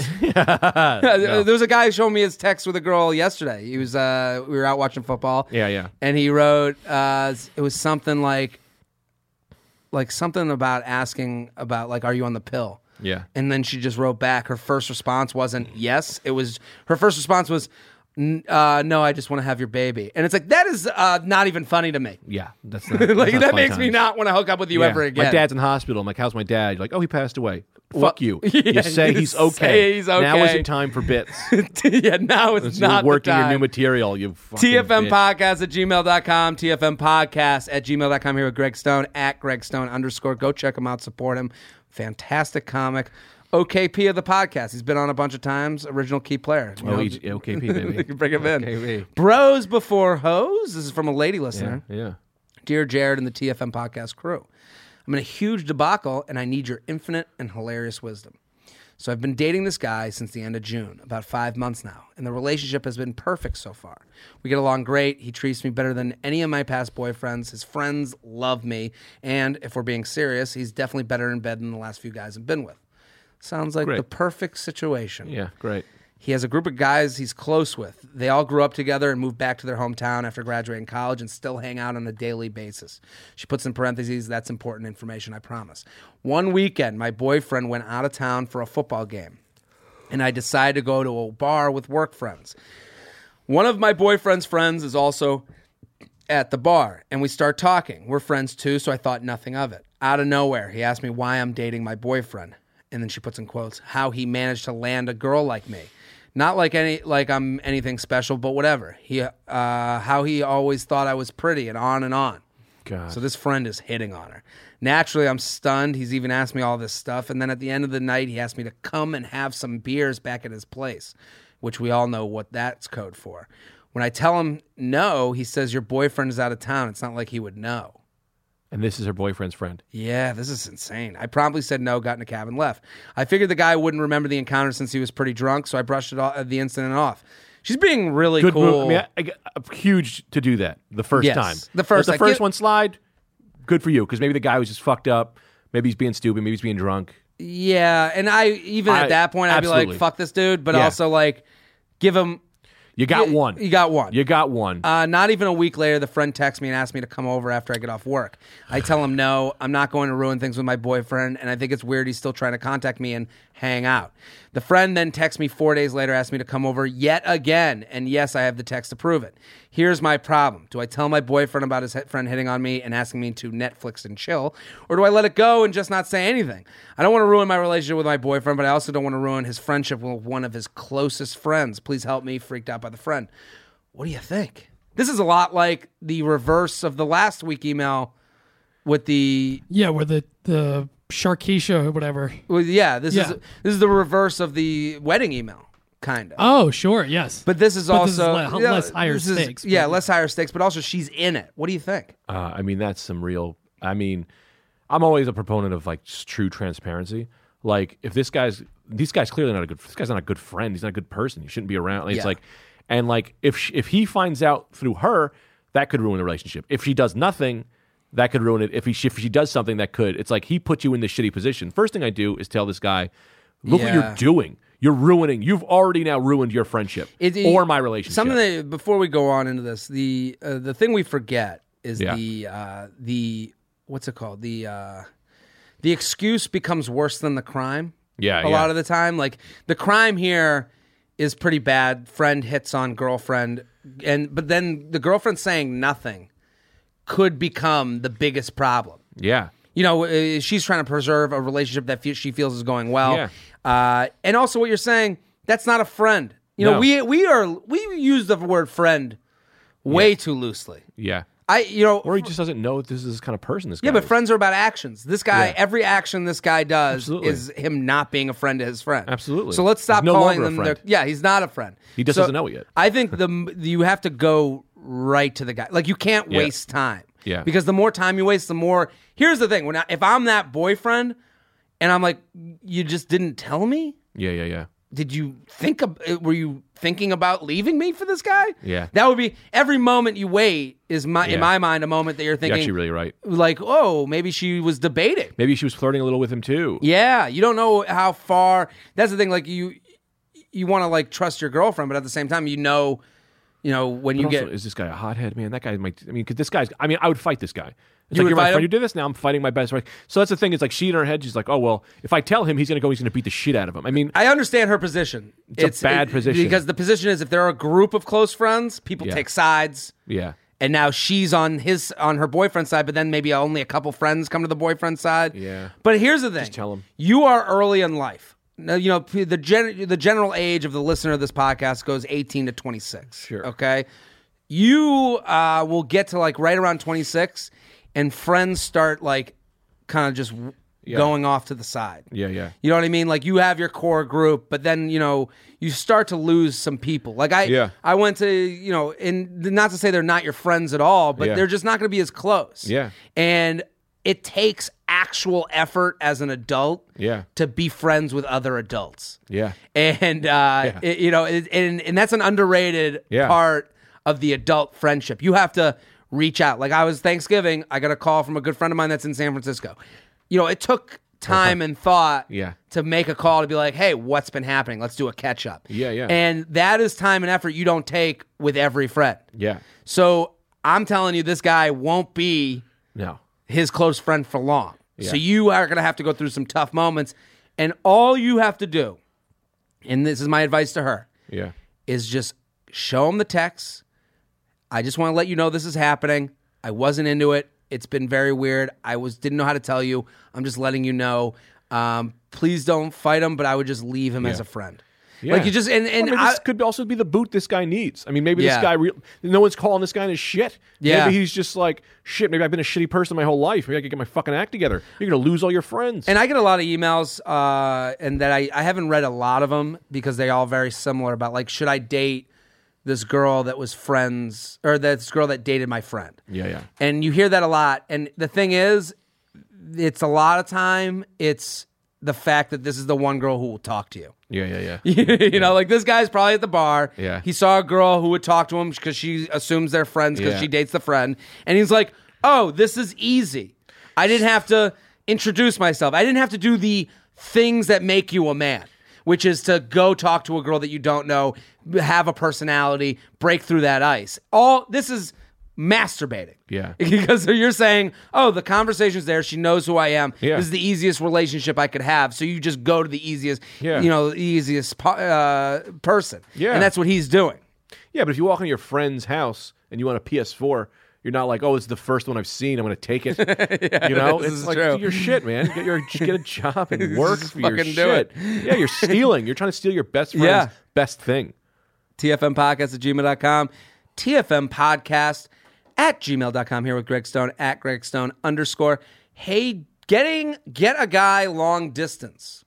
There was a guy showing me his text with a girl yesterday. He was uh we were out watching football. Yeah, yeah. And he wrote uh it was something like like something about asking about like, are you on the pill? Yeah. And then she just wrote back. Her first response wasn't yes. It was her first response was "N- uh, no. I just want to have your baby. And it's like that is uh, not even funny to me. Yeah. That's not, that's like not that fun makes me times. not want to hook up with you Yeah. ever again. My dad's in the hospital. I'm like, how's my dad? You're like, oh, he passed away. Well, Fuck you. yeah, you say you he's say okay. he's Now okay. isn't time for bits. yeah, now it's It's not you're working the your time. new material. You fucking T F M bitch. podcast at gmail dot com. T F M podcast at gmail dot com. Here with Greg Stone at Greg Stone underscore. Go check him out. Support him. Fantastic comic. O K P of the podcast. He's been on a bunch of times. Original key player. You Oh, know, he's- O K P, baby. Bring him in. O K P. Bros before hoes. This is from a lady Yeah. listener. Yeah. Dear Jared and the T F M podcast crew, I'm in a huge debacle and I need your infinite and hilarious wisdom. So I've been dating this guy since the end of June, about five months now, and the relationship has been perfect so far. We get along great. He treats me better than any of my past boyfriends. His friends love me, and if we're being serious, he's definitely better in bed than the last few guys I've been with. Sounds like Great. the perfect situation. Yeah. Great. He has a group of guys he's close with. They all grew up together and moved back to their hometown after graduating college and still hang out on a daily basis. She puts in parentheses, that's important information, I promise. One weekend, my boyfriend went out of town for a football game, and I decided to go to a bar with work friends. One of my boyfriend's friends is also at the bar, and we start talking. We're friends too, so I thought nothing of it. Out of nowhere, he asked me why I'm dating my boyfriend. And then she puts in quotes, how he managed to land a girl like me. Not like any like I'm anything special, but whatever. He uh, how he always thought I was pretty, and on and on. God. So this friend is hitting on her. Naturally, I'm stunned. He's even asked me all this stuff, and then at the end of the night, he asked me to come and have some beers back at his place, which we all know what that's code for. When I tell him no, he says, your boyfriend is out of town. It's not like he would know. And this is her boyfriend's friend. Yeah, this is insane. I promptly said no, got in a cab, and left. I figured the guy wouldn't remember the encounter since he was pretty drunk, so I brushed it off, the incident off. She's being really Good cool. move. I mean, I, I, I, huge to do that the first Yes, time. the first- Let I the first get- one slide. Good for you, because maybe the guy was just fucked up. Maybe he's being stupid. Maybe he's being drunk. Yeah, and I even I- at that point, I'd be absolutely. like, fuck this dude, but Yeah. also like, give him... You got you, one. You got one. You got one. Uh, not even a week later, the friend texts me and asks me to come over after I get off work. I tell him no, I'm not going to ruin things with my boyfriend, and I think it's weird he's still trying to contact me and hang out. The friend then texts me four days later, asks me to come over yet again, and yes, I have the text to prove it. Here's my problem. Do I tell my boyfriend about his friend hitting on me and asking me to Netflix and chill, or do I let it go and just not say anything? I don't want to ruin my relationship with my boyfriend, but I also don't want to ruin his friendship with one of his closest friends. Please help me, freaked out by the friend. What do you think? This is a lot like the reverse of the last week email with the Yeah, where the the Sharkeisha or whatever. well, yeah, this Yeah. is this is the reverse of the wedding email, kind of. Oh, sure, yes. But this is But this is also le- yeah, less higher this is- stakes, but yeah, yeah. less higher stakes, but also she's in it. What do you think? Uh, I mean, that's some real. I mean, I'm always a proponent of like just true transparency. Like, if this guy's, these guy's clearly not a good. This guy's not a good friend. He's not a good person. He shouldn't be around. Like, It's Yeah. like, and like, if she, if he finds out through her, that could ruin the relationship. If she does nothing, that could ruin it. If he if she does something, that could. It's like he put you in this shitty position. First thing I do is tell this guy, look what Yeah. you're doing. You're ruining. You've already now ruined your friendship It- it- or my relationship. Something that before we go on into this, the uh, the thing we forget is Yeah. the uh, the what's it called? The uh, the excuse becomes worse than the crime. Yeah, a yeah. lot of the time, like the crime here is pretty bad. Friend hits on girlfriend, and but then the girlfriend saying nothing could become the biggest problem. yeah. You know, uh, she's trying to preserve a relationship that fe- she feels is going well. Yeah. Uh, and also what you're saying, that's not a friend. You know, No. we we are we use the word friend way too loosely. Yeah. I you know Or he just doesn't know this is this kind of person. This guy yeah, but is. friends are about actions. This guy, Yeah. every action this guy does Absolutely. is him not being a friend to his friend. Absolutely. So let's stop He's no calling longer a them. friend. Their, yeah, he's not a friend. He just So doesn't know it yet. I think the you have to go right to the guy. Like you can't Yeah. waste time. Yeah. Because the more time you waste, the more. Here's the thing: when I, if I'm that boyfriend, and I'm like, you just didn't tell me. Yeah, yeah, yeah. Did you think? Of, were you thinking about leaving me for this guy? Yeah. That would be every moment you wait is my Yeah. in my mind a moment that you're You're thinking. actually really right. Like, oh, maybe she was debating. Maybe she was flirting a little with him too. Yeah, you don't know how far. That's the thing. Like you, you want to like trust your girlfriend, but at the same time, you know, you know when But you also, get. is this guy a hothead, man? That guy might. I mean, because this guy's. I mean, I would fight this guy. It's You like would you're my fight friend. him? You did this. Now I'm fighting my best friend. So that's the thing. It's like she in her head. She's like, oh well, if I tell him, he's gonna go. He's gonna beat the shit out of him. I mean, I understand her position. It's a bad position. because the position is if there are a group of close friends, people Yeah. take sides. yeah, And now she's on his on her boyfriend's side, but then maybe only a couple friends come to the boyfriend's side. Yeah. But here's the thing: tell 'em. you are early in life. Now, you know the gen, the general age of the listener of this podcast goes eighteen to twenty-six. Sure. Okay. You uh, will get to like right around twenty-six, and friends start like kind of just w Yeah. going off to the side. yeah, yeah. You know what I mean? Like you have your core group, but then you know you start to lose some people. Like I, Yeah. I went to you know, and not to say they're not your friends at all, but Yeah. they're just not going to be as close. Yeah. and it takes actual effort as an adult. Yeah. to be friends with other adults. Yeah. And uh, it- you know, it, and and that's an underrated Yeah. part of the adult friendship. You have to reach out. Like I was Thanksgiving, I got a call from a good friend of mine that's in San Francisco. You know, it took time and thought Yeah. to make a call to be like, hey, what's been happening? Let's do a catch up. Yeah, yeah. And that is time and effort you don't take with every friend. Yeah. So I'm telling you, this guy won't be No. his close friend for long. Yeah. So you are going to have to go through some tough moments. And all you have to do, and this is my advice to her, Yeah. is just show him the text. I just want to let you know this is happening. I wasn't into it. It's been very weird. I was didn't know how to tell you. I'm just letting you know. Um, please don't fight him, but I would just leave him as Yeah. a friend. Yeah. Like you just and and Or maybe I, this could also be the boot this guy needs. I mean, maybe Yeah. this guy, re- no one's calling this guy in his shit. Yeah. Maybe he's just like, shit, maybe I've been a shitty person my whole life. Maybe I could get my fucking act together. You're going to lose all your friends. And I get a lot of emails, uh, and that I, I haven't read a lot of them because they all very similar about like, should I date this girl that was friends or this girl that dated my friend? yeah, yeah. And you hear that a lot. And the thing is, it's a lot of time, it's the fact that this is the one girl who will talk to you. Yeah, yeah, yeah. you know, like this guy's probably at the bar. Yeah. He saw a girl who would talk to him because she assumes they're friends because Yeah. she dates the friend. And he's like, oh, this is easy. I didn't have to introduce myself. I didn't have to do the things that make you a man, which is to go talk to a girl that you don't know, have a personality, break through that ice. All this is masturbating. Yeah. Because you're saying, oh, the conversation's there. She knows who I am. Yeah. This is the easiest relationship I could have. So you just go to the easiest, Yeah. you know, the easiest po- uh, person. Yeah. And that's what he's doing. Yeah, but if you walk into your friend's house and you want a P S four, you're not like, oh, it's the first one I've seen. I'm going to take it. you know, this it's is like true. do your shit, man. Get your just get a job and work Just for your fucking do shit. it. Yeah, you're stealing. You're trying to steal your best friend's Yeah. best thing. T F M podcast at gmail dot com. T F M podcast at gmail dot com. Here with Greg Stone at Greg Stone underscore. Hey, getting get a guy long distance.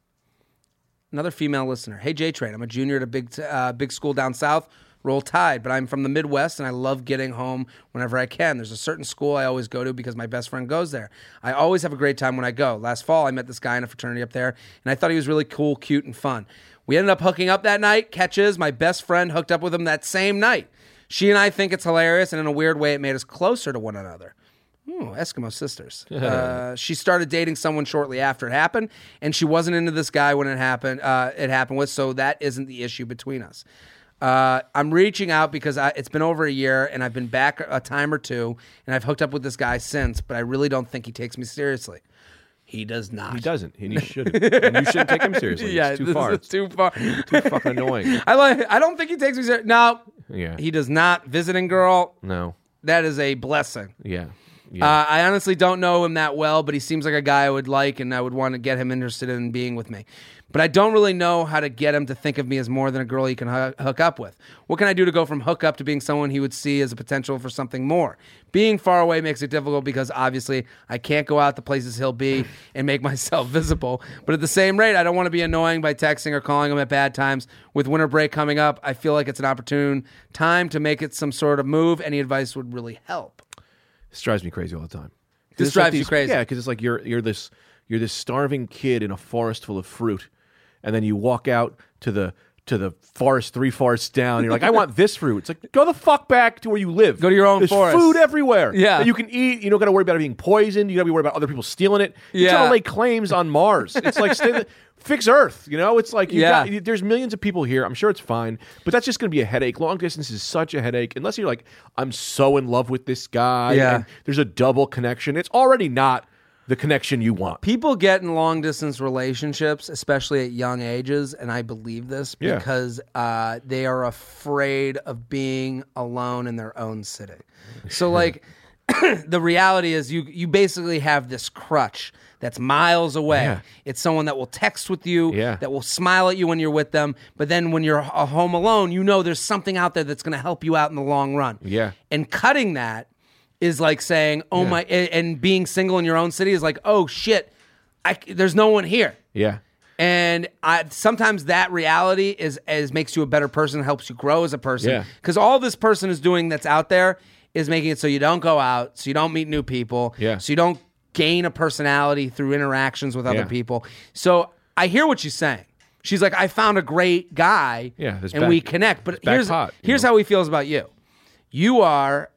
Another female listener. Hey, J Train. I'm a junior at a big uh, big school down south. Roll Tide, but I'm from the Midwest and I love getting home whenever I can. There's a certain school I always go to because my best friend goes there. I always have a great time when I go. Last fall, I met this guy in a fraternity up there and I thought he was really cool, cute, and fun. We ended up hooking up that night. Catches, my best friend hooked up with him that same night. She and I think it's hilarious, and in a weird way, it made us closer to one another. Ooh, Eskimo sisters. uh, she started dating someone shortly after it happened, and she wasn't into this guy when it happened. Uh, it happened with, so that isn't the issue between us. Uh, I'm reaching out because I, it's been over a year, and I've been back a time or two, and I've hooked up with this guy since, but I really don't think he takes me seriously. He does not. He doesn't, and you shouldn't. And you shouldn't take him seriously. Yeah, it's too this far. is It's too far. too fucking annoying. I like. I don't think he takes me seriously. No, Yeah. he does not. Visiting girl. No. That is a blessing. Yeah. Yeah. Uh, I honestly don't know him that well, but he seems like a guy I would like, and I would want to get him interested in being with me. But I don't really know how to get him to think of me as more than a girl he can ho- hook up with. What can I do to go from hook up to being someone he would see as a potential for something more? Being far away makes it difficult because obviously I can't go out to places he'll be and make myself visible. But at the same rate, I don't want to be annoying by texting or calling him at bad times. With winter break coming up, I feel like it's an opportune time to make it some sort of move. Any advice would really help. This drives me crazy all the time. This It's like drives you these- crazy. Yeah, because it's like you're you're this you're this starving kid in a forest full of fruit, and then you walk out to the to the forest three forests down. And you're like, I want this fruit. It's like, go the fuck back to where you live. Go to your own There's forest. food everywhere. Yeah. that you can eat. You don't got to worry about it being poisoned. You got to be worried about other people stealing it. You're Yeah. trying to lay claims on Mars. It's like stay the, fix Earth. You know, it's like you Yeah. got, you, there's millions of people here. I'm sure it's fine, but that's just going to be a headache. Long distance is such a headache unless you're like, I'm so in love with this guy. Yeah. and there's a double connection. It's already not the connection you want. People get in long distance relationships, especially at young ages, and I believe this Yeah. because uh, they are afraid of being alone in their own city. So, like, the reality is, you you basically have this crutch that's miles away. Yeah. It's someone that will text with you, Yeah. that will smile at you when you're with them, but then when you're h- home alone, you know there's something out there that's going to help you out in the long run. Yeah. And cutting that is like saying, oh Yeah. my, and, and being single in your own city is like, oh shit, I, there's no one here. Yeah. And I, sometimes that reality is, is makes you a better person, helps you grow as a person. Yeah. Because all this person is doing that's out there is making it so you don't go out, so you don't meet new people, Yeah. so you don't gain a personality through interactions with other Yeah. people. So I hear what she's saying. She's like, I found a great guy, Yeah, this and back- we connect. But back here's pot, you here's know? how he feels about you. You are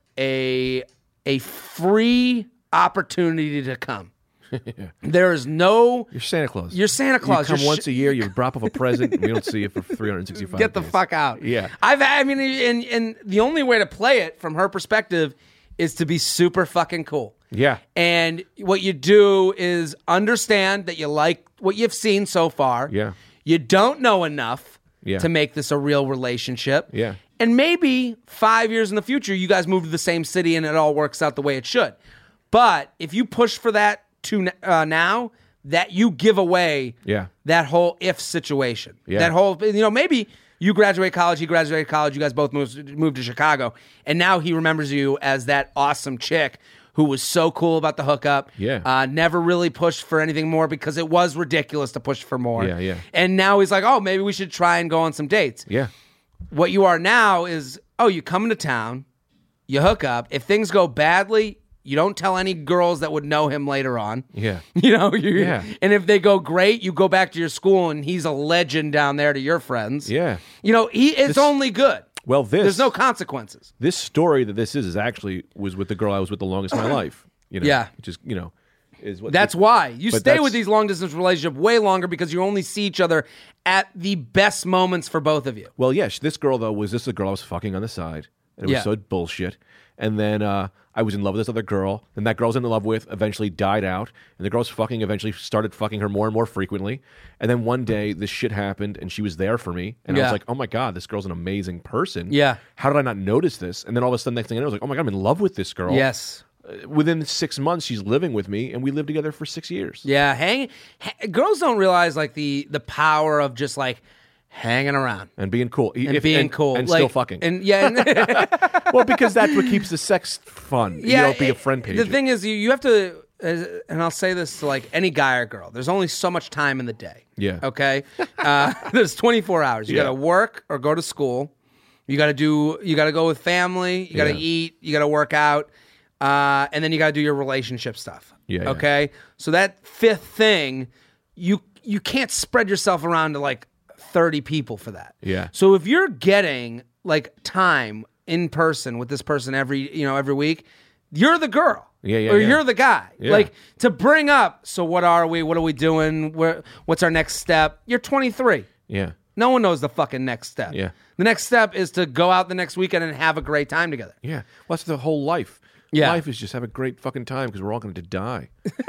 a a free opportunity to come. There is no. You're Santa Claus. You're Santa Claus. You come You're once sh- a year. You drop off a present. And we don't see you for three hundred sixty-five Get the days. fuck out. Yeah. I've. I mean, and and the only way to play it from her perspective is to be super fucking cool. Yeah. And what you do is understand that you like what you've seen so far. Yeah. You don't know enough Yeah. to make this a real relationship. Yeah. And maybe five years in the future, you guys move to the same city and it all works out the way it should. But if you push for that to uh, now, that you give away Yeah. that whole if situation. Yeah. That whole, you know, maybe you graduate college, he graduated college, you guys both moved, moved to Chicago, and now he remembers you as that awesome chick who was so cool about the hookup. Yeah. Uh, never really pushed for anything more because it was ridiculous to push for more. Yeah, yeah. And now he's like, oh, maybe we should try and go on some dates. Yeah. What you are now is, oh, you come into town, you hook up. If things go badly, you don't tell any girls that would know him later on. Yeah. You know, you, Yeah. and if they go great, you go back to your school and he's a legend down there to your friends. Yeah. You know, he it's This- only good. Well, this There's no consequences. this story that this is is actually was with the girl I was with the longest of my life. You know, Yeah. which is you know is what That's why. You but stay that's- with these long distance relationships way longer because you only see each other at the best moments for both of you. Well, yeah, sh- this girl though was this a girl I was fucking on the side, and it was Yeah. so bullshit. And then uh, I was in love with this other girl. Then that girl I was in love with eventually died out, and the girl I was fucking eventually started fucking her more and more frequently. And then one day this shit happened, and she was there for me, and I Yeah. was like, "Oh my god, this girl's an amazing person." Yeah. How did I not notice this? And then all of a sudden, next thing I know, I was like, "Oh my god, I'm in love with this girl." Yes. Uh, Within six months, she's living with me, and we lived together for six years. Yeah, hang, ha- girls don't realize like the the power of just like hanging around And being cool, and If- being and, cool and like, still fucking. And yeah, and, Well, because that's what keeps the sex fun. yeah. you don't be a it- friend page. The thing is, you, you have to, uh, and I'll say this to like any guy or girl. There's only so much time in the day. Yeah. Okay. Uh, there's twenty-four hours. You Yeah. got to work or go to school. You got to do. You got to go with family. You got to Yeah. eat. You got to work out. Uh, and then you got to do your relationship stuff. Yeah, yeah. Okay. So that fifth thing, you you can't spread yourself around to like thirty people for that. Yeah. So if you're getting like time in person with this person every you know every week, you're the girl. Yeah, yeah, Or yeah. you're the guy. Yeah. Like to bring up. So what are we? What are we doing? Where? What's our next step? You're twenty-three. yeah. No one knows the fucking next step. Yeah. The next step is to go out the next weekend and have a great time together. Yeah. Well, that's the whole life. Yeah. Life is just have a great fucking time because we're all going to die.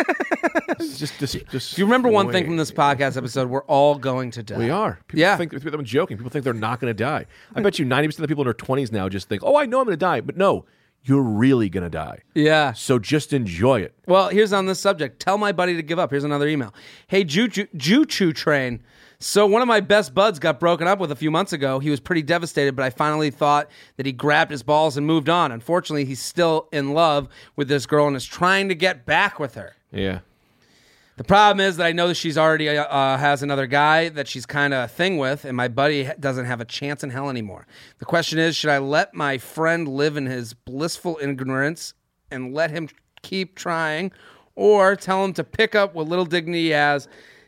It's just, just, just. If you remember one wait. thing from this podcast episode, we're all going to die. We are. People Yeah. think I'm joking. People think they're not going to die. I bet you ninety percent of the people in their twenties now just think, "Oh, I know I'm going to die," but no, you're really going to die. Yeah. So just enjoy it. Well, here's on this subject. Tell my buddy to give up. Here's another email. Hey, Ju Ju Choo Train. So one of my best buds got broken up with a few months ago. He was pretty devastated, but I finally thought that he grabbed his balls and moved on. Unfortunately, he's still in love with this girl and is trying to get back with her. Yeah. The problem is that I know that she's already uh, has another guy that she's kind of a thing with, and my buddy doesn't have a chance in hell anymore. The question is, should I let my friend live in his blissful ignorance and let him keep trying, or tell him to pick up what little dignity he has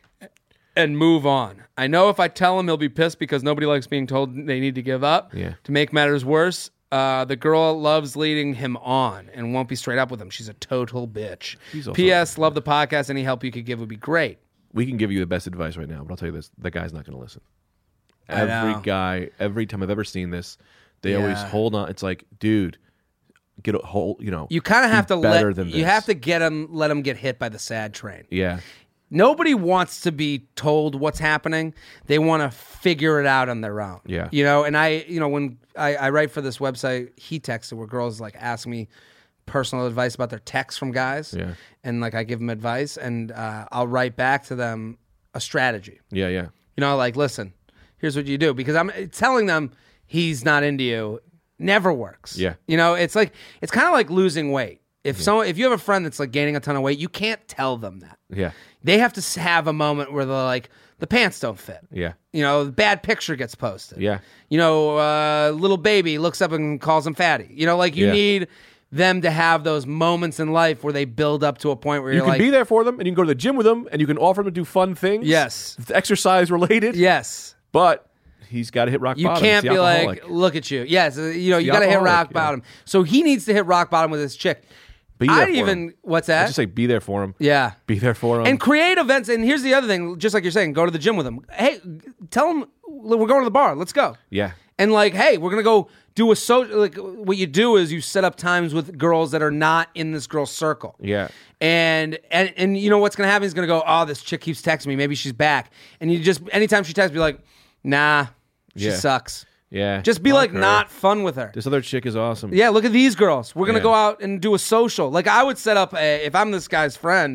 and move on? I know if I tell him, he'll be pissed because nobody likes being told they need to give up. Yeah. To make matters worse, uh, the girl loves leading him on and won't be straight up with him. She's a total bitch. She's also- P S. Love the podcast. Any help you could give would be great. We can give you the best advice right now, but I'll tell you this: the guy's not going to listen. I Every know. guy, every time I've ever seen this, they always Yeah. hold on. It's like, dude, get a whole, you know, You kind of be have to better let than you this. have to get him, let him get hit by the sad train. yeah, Nobody wants to be told what's happening. They want to figure it out on their own. Yeah. You know, and I, you know, when I, I write for this website, He Texted, where girls like ask me personal advice about their texts from guys. Yeah. And like I give them advice, and uh, I'll write back to them a strategy. yeah, yeah, You know, like, listen, here's what you do. Because I'm telling them he's not into you never works. Yeah. You know, it's like, it's kind of like losing weight. If someone, if you have a friend that's like gaining a ton of weight, you can't tell them that. yeah, They have to s- have a moment where they're like, the pants don't fit. yeah, You know, the bad picture gets posted. Yeah. You know, uh, little baby looks up and calls him fatty. You know, like you Yeah. need them to have those moments in life where they build up to a point where You you're can like, be there for them, and you can go to the gym with them, and you can offer them to do fun things. Yes. It's exercise related. yes. but he's got to hit rock You bottom. can't It's the be alcoholic. like, look at you. Yes, uh, you know, you the got to hit alcoholic, rock yeah. bottom. So he needs to hit rock bottom with his chick. Be there I'd for even, him. what's I that? just say be there for him. yeah. Be there for him. And create events. And here's the other thing, just like you're saying, go to the gym with him. Hey, tell him we're going to the bar. Let's go. yeah, And like, hey, we're gonna go do a so. Like, what you do is you set up times with girls that are not in this girl's circle. yeah, And and and you know what's gonna happen? He's gonna go, oh, this chick keeps texting me. Maybe she's back. And you just anytime she texts, be like, nah, she Yeah. sucks. yeah. Just be Fuck like her. not fun with her. This other chick is awesome. Yeah, look at these girls. We're gonna Yeah. go out and do a social. Like I would set up a, if I'm this guy's friend,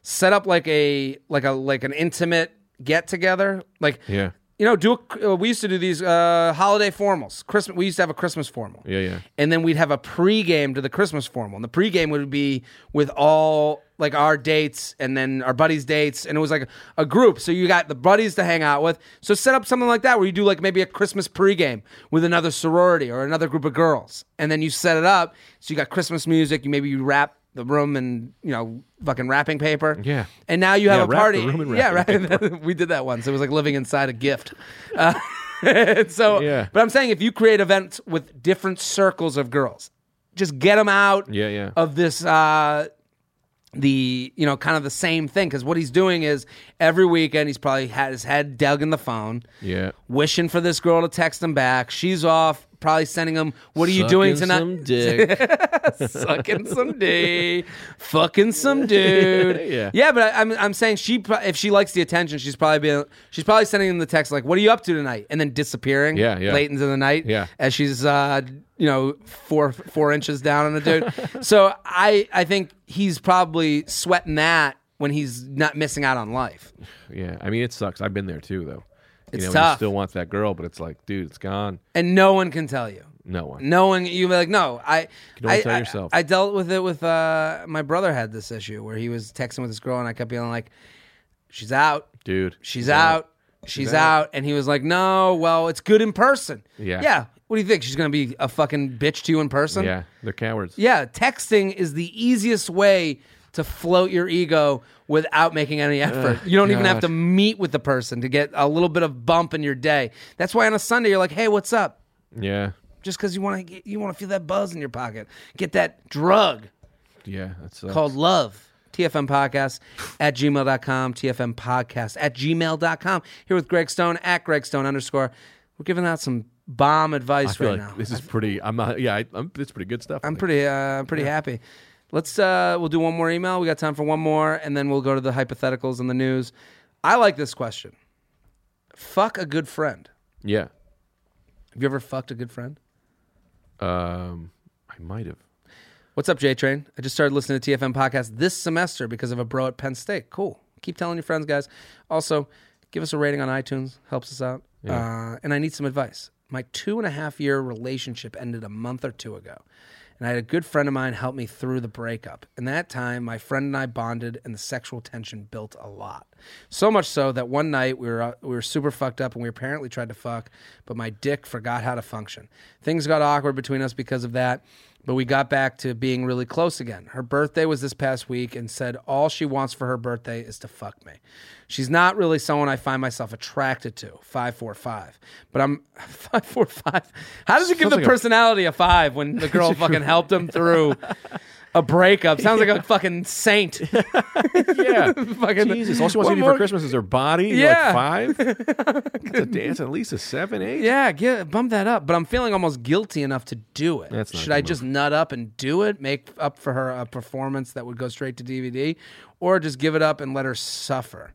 set up like a like a like an intimate get together. Like Yeah. you know, do a, uh, we used to do these uh, holiday formals. Christmas. We used to have a Christmas formal. Yeah, yeah. And then we'd have a pregame to the Christmas formal. And the pregame would be with all like our dates and then our buddies' dates. And it was like a group. So you got the buddies to hang out with. So set up something like that where you do like maybe a Christmas pregame with another sorority or another group of girls. And then you set it up. So you got Christmas music. You maybe you wrap the room in, you know, fucking wrapping paper. Yeah. And now you have Yeah, a wrap party. the room in yeah, wrapping right. We did that once. It was like living inside a gift. Uh, so, Yeah. but I'm saying if you create events with different circles of girls, just get them out Yeah, yeah. of this, uh, the, you know, kind of the same thing. Because what he's doing is every weekend he's probably had his head dug in the phone, Yeah. wishing for this girl to text him back. She's off, probably sending him, what are you doing Sucking tonight? some dick. Sucking some D, fucking some dude. Yeah. yeah. But I, I'm I'm saying she pro- if she likes the attention, she's probably being she's probably sending him the text like, "What are you up to tonight?" and then disappearing. Yeah, yeah. late into the night. Yeah. as she's uh you know four four inches down on a dude. So I I think he's probably sweating that when he's not missing out on life. Yeah. I mean, it sucks. I've been there too, though. It's you know, tough. He still wants that girl, but it's like, dude, it's gone. And no one can tell you. No one. No one, you be like, no, I, can only I, tell I- yourself. I dealt with it with, uh, my brother had this issue where he was texting with this girl and I kept being like, she's out, Dude. she's out, she's out. And he was like, no, well, it's good in person. Yeah. Yeah. What do you think? She's going to be a fucking bitch to you in person? Yeah. They're cowards. Yeah. Texting is the easiest way to float your ego without making any effort. Ugh, you don't even have God. to meet with the person to get a little bit of bump in your day. That's why on a Sunday you're like, hey, what's up? Yeah. Just because you want to you want to feel that buzz in your pocket. Get that drug Yeah. That's uh, called love. T F M Podcast at gmail dot com. T F M Podcast at gmail dot com. Here with Greg Stone at Greg Stone underscore. We're giving out some bomb advice I feel right like now. this is pretty. I'm not. Yeah. I, I'm, it's pretty good stuff. I'm Like, pretty uh, pretty happy. Let's uh, we'll do one more email. We got time for one more, and then we'll go to the hypotheticals and the news. I like this question. Fuck a good friend. Yeah. Have you ever fucked a good friend? Um, I might have. What's up, J Train? I just started listening to T F M podcast this semester because of a bro at Penn State. Cool. Keep telling your friends, guys. Also, give us a rating on iTunes. Helps us out. Yeah. Uh, and I need some advice. My two and a half year relationship ended a month or two ago. And I had a good friend of mine help me through the breakup. And that time, my friend and I bonded, and the sexual tension built a lot. So much so that one night we were uh, we were super fucked up, and we apparently tried to fuck, but my dick forgot how to function. Things got awkward between us because of that, but we got back to being really close again. Her birthday was this past week, and said all she wants for her birthday is to fuck me. She's not really someone I find myself attracted to, five four five. But I'm five four five. How does it give Sounds the like a- personality a five when the girl fucking helped him through a breakup? Sounds like a fucking saint. Yeah. Fucking- Jesus. All she wants What to do more- for Christmas is her body. You're Yeah. like five. That's a dance. At least a seven, eight. Yeah, get, bump that up. But I'm feeling almost guilty enough to do it. That's not Should a I good just nut up and do it, make up for her a performance that would go straight to D V D, or just give it up and let her suffer?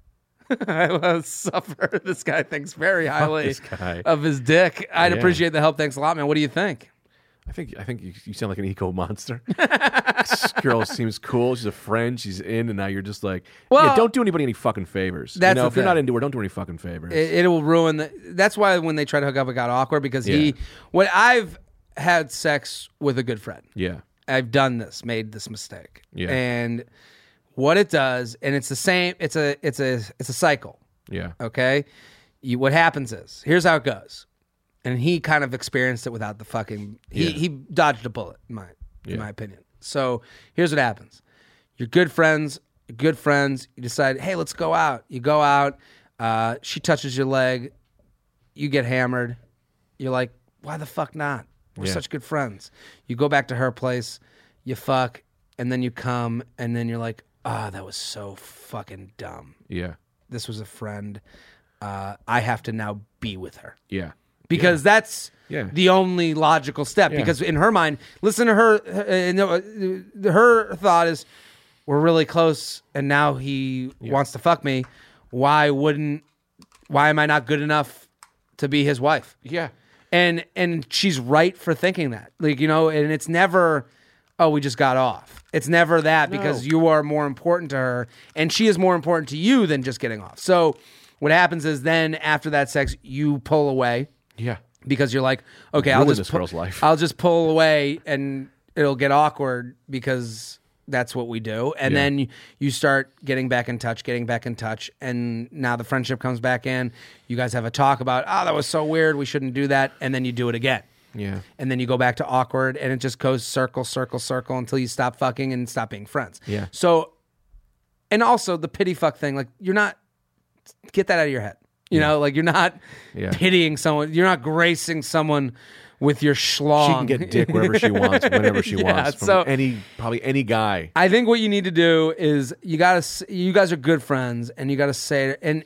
I love suffer. This guy thinks very highly this guy. of his dick. I'd Yeah. appreciate the help. Thanks a lot, man. What do you think? I think I think you, you sound like an eco monster. This girl seems cool. She's a friend. She's in, and now you're just like, Well, yeah, don't do anybody any fucking favors. that's you know, the if you're not thing. into her, don't do any fucking favors. It, it will ruin the. That's why when they tried to hook up, it got awkward because he. Yeah. When I've had sex with a good friend, yeah, I've done this, made this mistake, Yeah. and what it does, and it's the same. It's a. It's a. It's a cycle. yeah, Okay, you, what happens is here's how it goes, and he kind of experienced it without the fucking. He Yeah. he dodged a bullet, in my in Yeah. my opinion. So here's what happens: you're good friends, good friends. You decide, hey, let's go out. You go out. Uh, she touches your leg. You get hammered. You're like, why the fuck not? We're Yeah. such good friends. You go back to her place. You fuck, and then you come, and then you're like, ah, that was so fucking dumb. yeah, This was a friend. Uh, I have to now be with her yeah, because that's Yeah. the only logical step. Yeah. Because in her mind, listen to her. Uh, no, uh, her thought is, "We're really close, and now he wants to fuck me. Why wouldn't? Why am I not good enough to be his wife?" yeah. And and she's right for thinking that. Like, you know, and it's never oh, we just got off. It's never that because No. you are more important to her and she is more important to you than just getting off. So what happens is then after that sex, you pull away Yeah. because you're like, okay, I'll Ruin just this pu- girl's life. I'll just pull away and it'll get awkward because that's what we do. And Yeah. then you, you start getting back in touch, getting back in touch. And now the friendship comes back in. You guys have a talk about, oh, that was so weird. We shouldn't do that. And then you do it again. Yeah. And then you go back to awkward and it just goes circle, circle, circle until you stop fucking and stop being friends. Yeah. So, and also the pity fuck thing, like you're not, get that out of your head. You know, like you're not Yeah. pitying someone. You're not gracing someone with your schlong. She can get dick wherever she wants, whenever she Yeah, wants, from so- any probably any guy. I think what you need to do is you gotta. s- You guys are good friends, and you gotta say and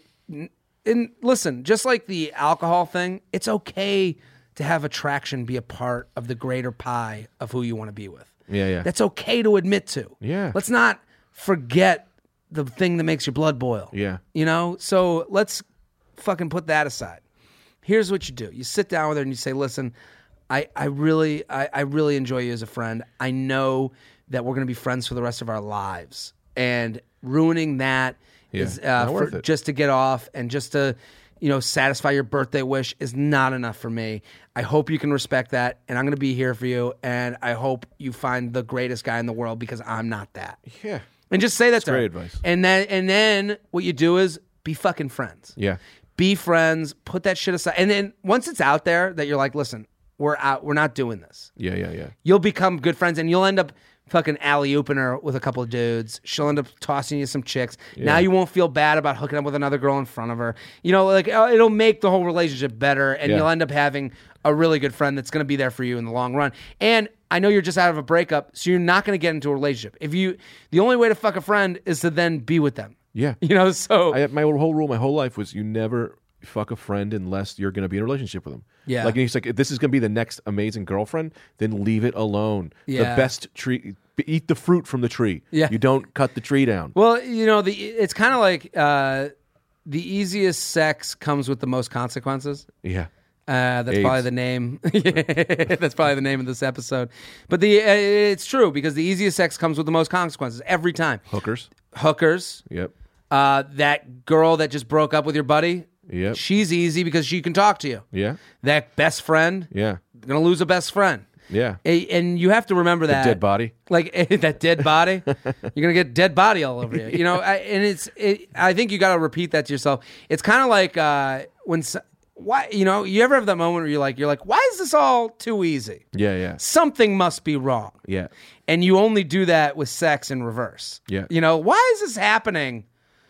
and listen. Just like the alcohol thing, it's okay to have attraction be a part of the greater pie of who you want to be with. Yeah, yeah. That's okay to admit to. Yeah. Let's not forget the thing that makes your blood boil. Yeah. You know. So let's fucking put that aside. Here's what you do: you sit down with her and you say, "Listen, I, I really, I, I really enjoy you as a friend. I know that we're going to be friends for the rest of our lives, and ruining that Yeah, is uh, not for, worth it. just to get off and just to, you know, satisfy your birthday wish is not enough for me. I hope you can respect that, and I'm going to be here for you. And I hope you find the greatest guy in the world because I'm not that. Yeah. And just say that to great her. advice. And then, and then what you do is be fucking friends. Yeah. Be friends. Put that shit aside. And then once it's out there that you're like, listen, we're out. We're not doing this. Yeah, yeah, yeah. You'll become good friends, and you'll end up fucking alley-ooping her with a couple of dudes. She'll end up tossing you some chicks. Now you won't feel bad about hooking up with another girl in front of her. You know, like uh, it'll make the whole relationship better, and Yeah. you'll end up having a really good friend that's going to be there for you in the long run. And I know you're just out of a breakup, so you're not going to get into a relationship. If you, the only way to fuck a friend is to then be with them. Yeah. You know, so I, my whole rule, my whole life was you never fuck a friend unless you're going to be in a relationship with them. Yeah. Like, he's like, if this is going to be the next amazing girlfriend, then leave it alone. Yeah. The best tree, eat the fruit from the tree. Yeah. You don't cut the tree down. well, you know, the it's kind of like uh, the easiest sex comes with the most consequences. Yeah. Uh, that's AIDS. probably the name. That's probably the name of this episode. But the uh, it's true because the easiest sex comes with the most consequences every time. Hookers. Hookers. Yep. Uh, that girl that just broke up with your buddy. Yep. She's easy because she can talk to you. Yeah. That best friend. Yeah. Gonna lose a best friend. Yeah. A- And you have to remember that Dead body. like that dead body. You're gonna get dead body all over you. You know, I, and it's. It, I think you got to repeat that to yourself. It's kind of like uh, when s- why you know you ever have that moment where you're like you're like why is this all too easy? Yeah. Yeah. Something must be wrong. Yeah. And you only do that with sex in reverse. Yeah. You know, why is this happening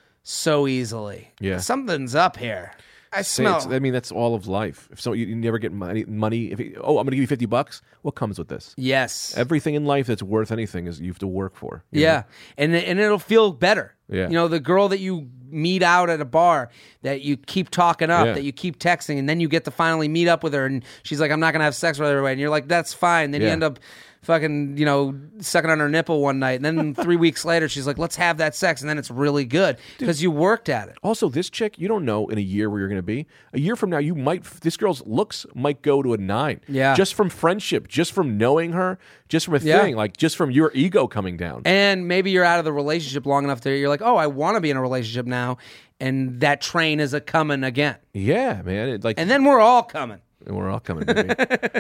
so easily? Yeah. Something's up here. I Say smell. it's- I mean, that's all of life. If so, you, you never get money. Money. If you, oh, I'm going to give you fifty bucks. What comes with this? yes. Everything in life that's worth anything is you have to work for. you Yeah, know? and and it'll feel better. Yeah. You know, the girl that you meet out at a bar that you keep talking up, Yeah. that you keep texting, and then you get to finally meet up with her, and she's like, "I'm not gonna have sex with her right away," and you're like, "That's fine." Then you Yeah. end up fucking, you know, sucking on her nipple one night, and then three weeks later, she's like, "Let's have that sex," and then it's really good because you worked at it. Also, this chick, you don't know in a year where you're going to be. A year from now, you might. This girl's looks might go to a nine. Yeah. Just from friendship, just from knowing her, just from a Yeah. thing, like just from your ego coming down. And maybe you're out of the relationship long enough that you're like, "Oh, I want to be in a relationship now," and that train is a coming again, yeah, man. It, like, and then we're all coming. we're all coming. Baby.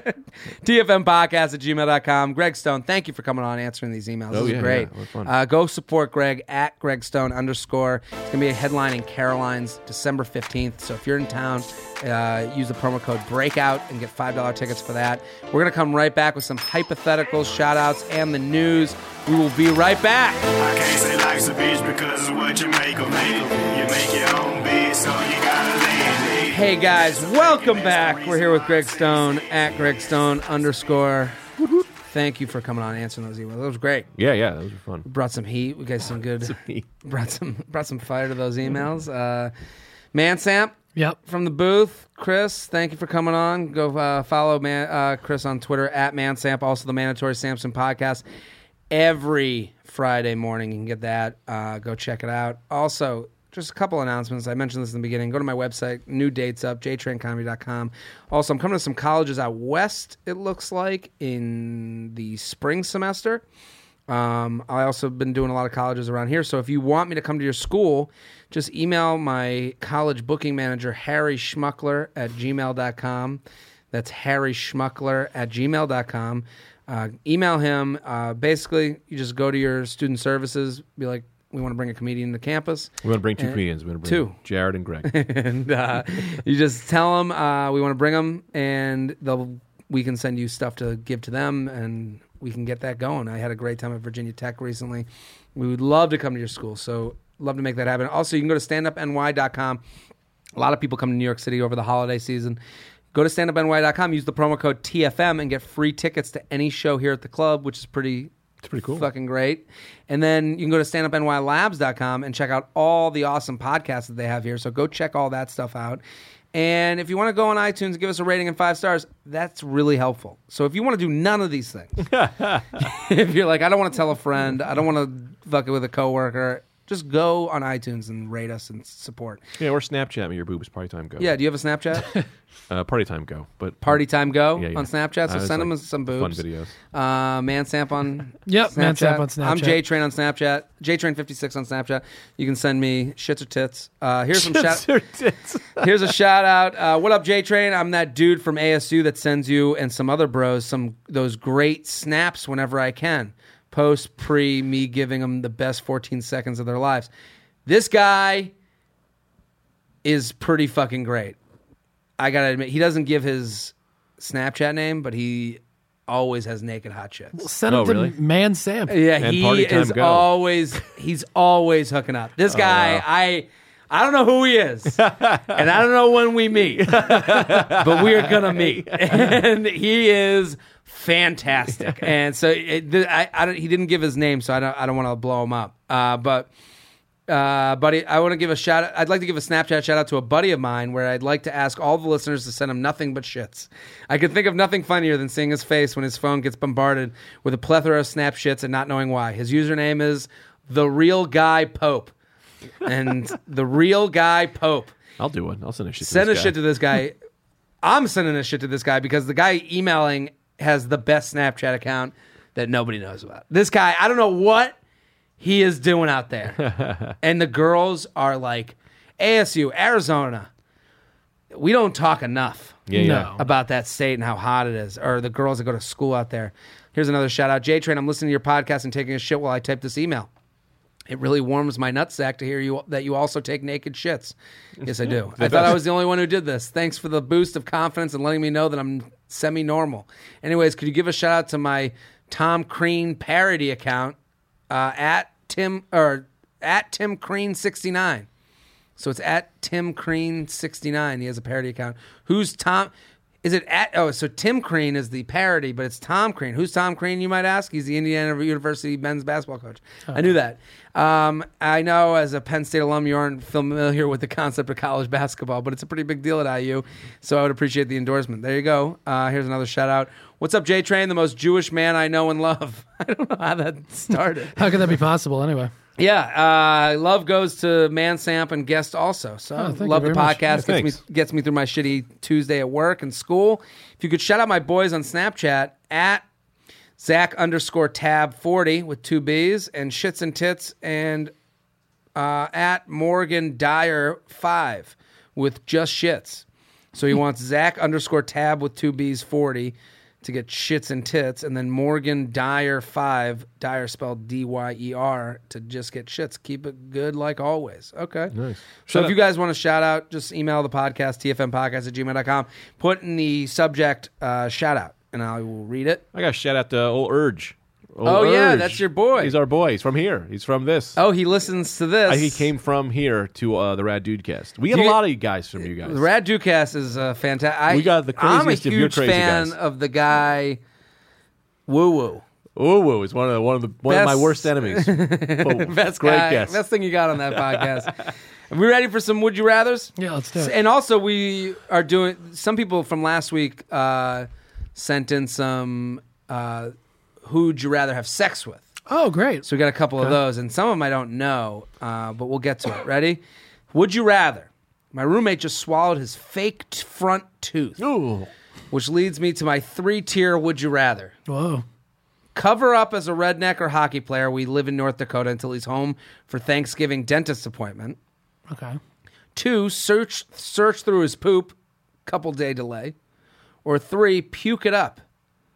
T F M podcast at gmail dot com. Greg Stone, thank you for coming on answering these emails. Oh, this yeah, is great. yeah, it was fun. Uh, go support Greg at Greg Stone underscore. It's going to be a headline in Caroline's December fifteenth. So if you're in town, uh, use the promo code BREAKOUT and get five dollars tickets for that. We're going to come right back with some hypotheticals, shout outs, and the news. We will be right back. I can't say life's a bitch because it's what you make of it. You make your own bed, so you gotta lay in it. Hey guys, welcome back. We're here with Greg Stone at Greg Stone underscore. Thank you for coming on and answering those emails. That was great. yeah, yeah. Those were fun. Brought some heat. We got some good. heat. Brought some. Brought some fire to those emails. Uh, Mansamp Yep. from the booth. Chris, thank you for coming on. Go uh, follow Man, uh, Chris on Twitter at Mansamp. Also the Mandatory Samson podcast every Friday morning. You can get that. Uh, go check it out. Also, just a couple announcements. I mentioned this in the beginning. Go to my website. New dates up, j train comedy dot com. Also, I'm coming to some colleges out west, it looks like, in the spring semester. Um, I also been doing a lot of colleges around here. So if you want me to come to your school, just email my college booking manager, Harry Schmuckler at gmail dot com. That's Harry Schmuckler at gmail dot com. Uh, email him. Uh, basically, you just go to your student services, be like, we want to bring a comedian to campus. We want to bring two And- comedians. We want to two. bring Jared and Greg. and uh, you just tell them uh, we want to bring them, and they'll we can send you stuff to give to them, and we can get that going. I had a great time at Virginia Tech recently. We would love to come to your school, so love to make that happen. Also, you can go to stand up n y dot com. A lot of people come to New York City over the holiday season. Go to stand up n y dot com, use the promo code T F M, and get free tickets to any show here at the club, which is pretty It's pretty cool. fucking great. And then you can go to stand up n y labs dot com and check out all the awesome podcasts that they have here. So go check all that stuff out. And if you want to go on iTunes and give us a rating and five stars, that's really helpful. So if you want to do none of these things, if you're like, I don't want to tell a friend, I don't want to fuck it with a coworker, just go on iTunes and rate us and support. Yeah, or Snapchat me your boobs. Party time go. Yeah, do you have a Snapchat? Uh, party time go. But Party Time Go Yeah, yeah. on Snapchat. So Uh, it's send them like some boobs. fun videos. Uh, Mansamp on Yep, Snapchat. Mansamp on Snapchat. I'm J Train on Snapchat. J Train fifty-six on Snapchat. You can send me shits or tits. Uh, here's some shout. Here's a shout out. Uh, what up, J Train? I'm that dude from A S U that sends you and some other bros some those great snaps whenever I can. Post, pre, me giving them the best fourteen seconds of their lives. This guy is pretty fucking great. I gotta admit, he doesn't give his Snapchat name, but he always has naked hot chicks. Send Oh, him to really? Man Sam. Yeah, And he Party Time is Go. always he's always hooking up. This guy, wow. I I don't know who he is, and I don't know when we meet, but we are gonna meet, and he is fantastic. And so it, the, I, I don't, he didn't give his name, so I don't I don't want to blow him up. Uh, but. Uh, buddy, I want to give a shout out. I'd like to give a Snapchat shout out to a buddy of mine where I'd like to ask all the listeners to send him nothing but shits. I could think of nothing funnier than seeing his face when his phone gets bombarded with a plethora of snap shits and not knowing why. His username is the real guy Pope. And the real guy Pope. I'll do it. I'll send a shit. Send to a this shit guy. to this guy. I'm sending a shit to this guy because the guy emailing has the best Snapchat account that nobody knows about. This guy, I don't know what he is doing out there. And the girls are like, A S U, Arizona. We don't talk enough Yeah, yeah. No. about that state and how hot it is, or the girls that go to school out there. Here's another shout out. J-Train, I'm listening to your podcast and taking a shit while I type this email. It really warms my nutsack to hear you that you also take naked shits. Yes, I do. I thought I was the only one who did this. Thanks for the boost of confidence and letting me know that I'm semi-normal. Anyways, could you give a shout out to my Tom Crean parody account uh, at Tim or at Tim Crean sixty-nine? So it's at Tim Crean sixty-nine. He has a parody account. Who's Tom? Is it at? Oh, so Tim Crean is the parody, but it's Tom Crean. Who's Tom Crean, you might ask? He's the Indiana University men's basketball coach. I knew that. Um, I know as a Penn State alum, you aren't familiar with the concept of college basketball, but it's a pretty big deal at I U, so I would appreciate the endorsement. There you go. Uh, here's another shout out. What's up, J-Train, the most Jewish man I know and love? I don't know how that started. How could that be possible anyway? Yeah, uh, love goes to Mansamp and guest also. So Oh, thank you love the very much. podcast. Yeah, gets me thanks. gets me through my shitty Tuesday at work and school. If you could shout out my boys on Snapchat at Zach underscore tab forty with two B's and shits and tits and uh, at Morgan Dyer five with just shits. So he wants Zach underscore tab with two B's forty to get shits and tits, and then Morgan Dyer five, Dyer spelled D Y E R, to just get shits. Keep it good like always. Okay. Nice. So Shout if out- you guys want to shout out, just email the podcast, T F M podcast at gmail dot com. Put in the subject uh, shout out, and I will read it. I got to shout out to old Urge. Old Oh, yeah, Urge. that's your boy. He's our boy. He's from here. He's from this. Oh, he listens to this. I, he came from here to uh, the Rad Dude Cast. We get You a get- lot of you guys from you guys. The Rad Ducast is uh, fantastic. We got the I'm a craziest of your huge crazy fan guys. of the guy Woo Woo. Ooh, woo, is one of the, one of the one of my Best- worst enemies. Oh, Best great guy, guess. best thing you got on that podcast. Are we ready for some Would You Rathers? Yeah, let's do it. And also, we are doing. Some people from last week uh, sent in some. Uh, who'd you rather have sex with? Oh, great. So we got a couple of those, and some of them I don't know, uh, but we'll get to it. Ready? Would you rather? My roommate just swallowed his fake t- front tooth, Ooh. which leads me to my three-tier would you rather. Whoa. Cover up as a redneck or hockey player. We live in North Dakota until he's home for Thanksgiving dentist appointment. Okay. Two, search search through his poop, couple day delay. Or three, puke it up.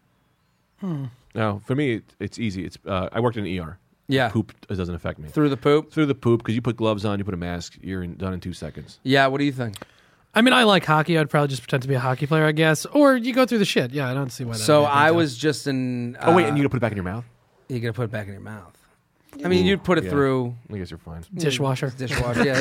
No, for me, it, it's easy. It's uh, I worked in an E R. Yeah. Poop doesn't affect me. Through the poop? Through the poop, because you put gloves on, you put a mask, you're in, done in two seconds. Yeah, what do you think? I mean, I like hockey. I'd probably just pretend to be a hockey player, I guess. Or you go through the shit. Yeah, I don't see why that So would be a big I deal. was just in... Uh, oh, wait, and you gonna put it back in your mouth? You got to put it back in your mouth. I mean, you'd put it Yeah. through... I guess you're fine. dishwasher. Dishwasher, yeah.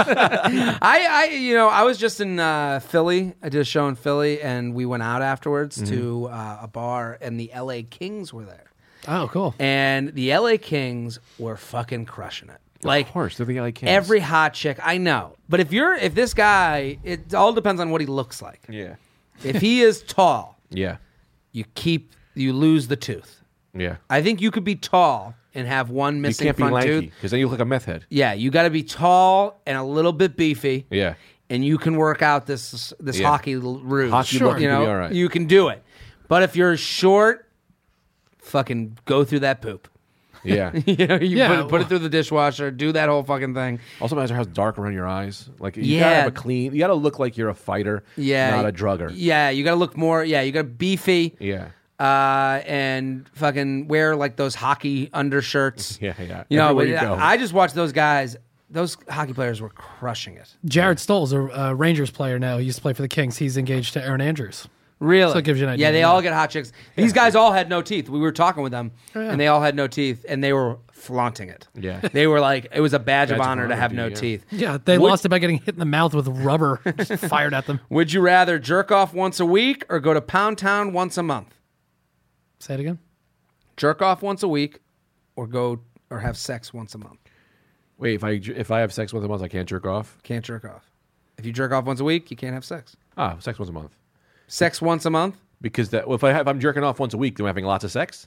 I, I, you know, I was just in uh, Philly. I did a show in Philly, and we went out afterwards Mm-hmm. to uh, a bar, and the L A Kings were there. Oh, cool. And the L A Kings were fucking crushing it. Like, of course, they're the L A Kings. every hot chick, I know. But if you're, if this guy, it all depends on what he looks like. Yeah. If he is tall, Yeah. you keep, you lose the tooth. Yeah. I think you could be tall and have one You missing can't be front lanky, tooth. because then you look like a meth head. Yeah, you got to be tall and a little bit beefy. Yeah. And you can work out this this Yeah. hockey l- ruse. Hockey Sure. look, you you can know, be all right. you can do it. But if you're short, fucking go through that poop. Yeah. you know, you Yeah, put, put it through the dishwasher, do that whole fucking thing. Also, imagine how dark around your eyes. Like, you Yeah. gotta have a clean, you gotta look like you're a fighter, Yeah, not a drugger. Yeah, you got to look more. Yeah, you got to beefy. Yeah. Uh, and fucking wear like those hockey undershirts. Yeah, yeah. You know, Everywhere but you go. I just watched those guys. Those hockey players were crushing it. Jared Stoll's a uh, Rangers player now. He used to play for the Kings. He's engaged to Aaron Andrews. Really? So it gives you an idea. Yeah, they Yeah. all get hot chicks. These guys all had no teeth. We were talking with them, Oh, yeah. and they all had no teeth, and they were flaunting it. Yeah. They were like, it was a badge, Badge of of honor to honor, have dude, no yeah. teeth. Yeah, they Would- lost it by getting hit in the mouth with rubber just fired at them. Would you rather jerk off once a week or go to Pound Town once a month? Say it again. Jerk off once a week or go or have sex once a month? Wait, if I if I have sex once a month, I can't jerk off? Can't jerk off. If you jerk off once a week, you can't have sex. Ah, sex once a month. Sex once a month? Because that, well, if, I have, if I'm jerking off once a week, then I'm having lots of sex?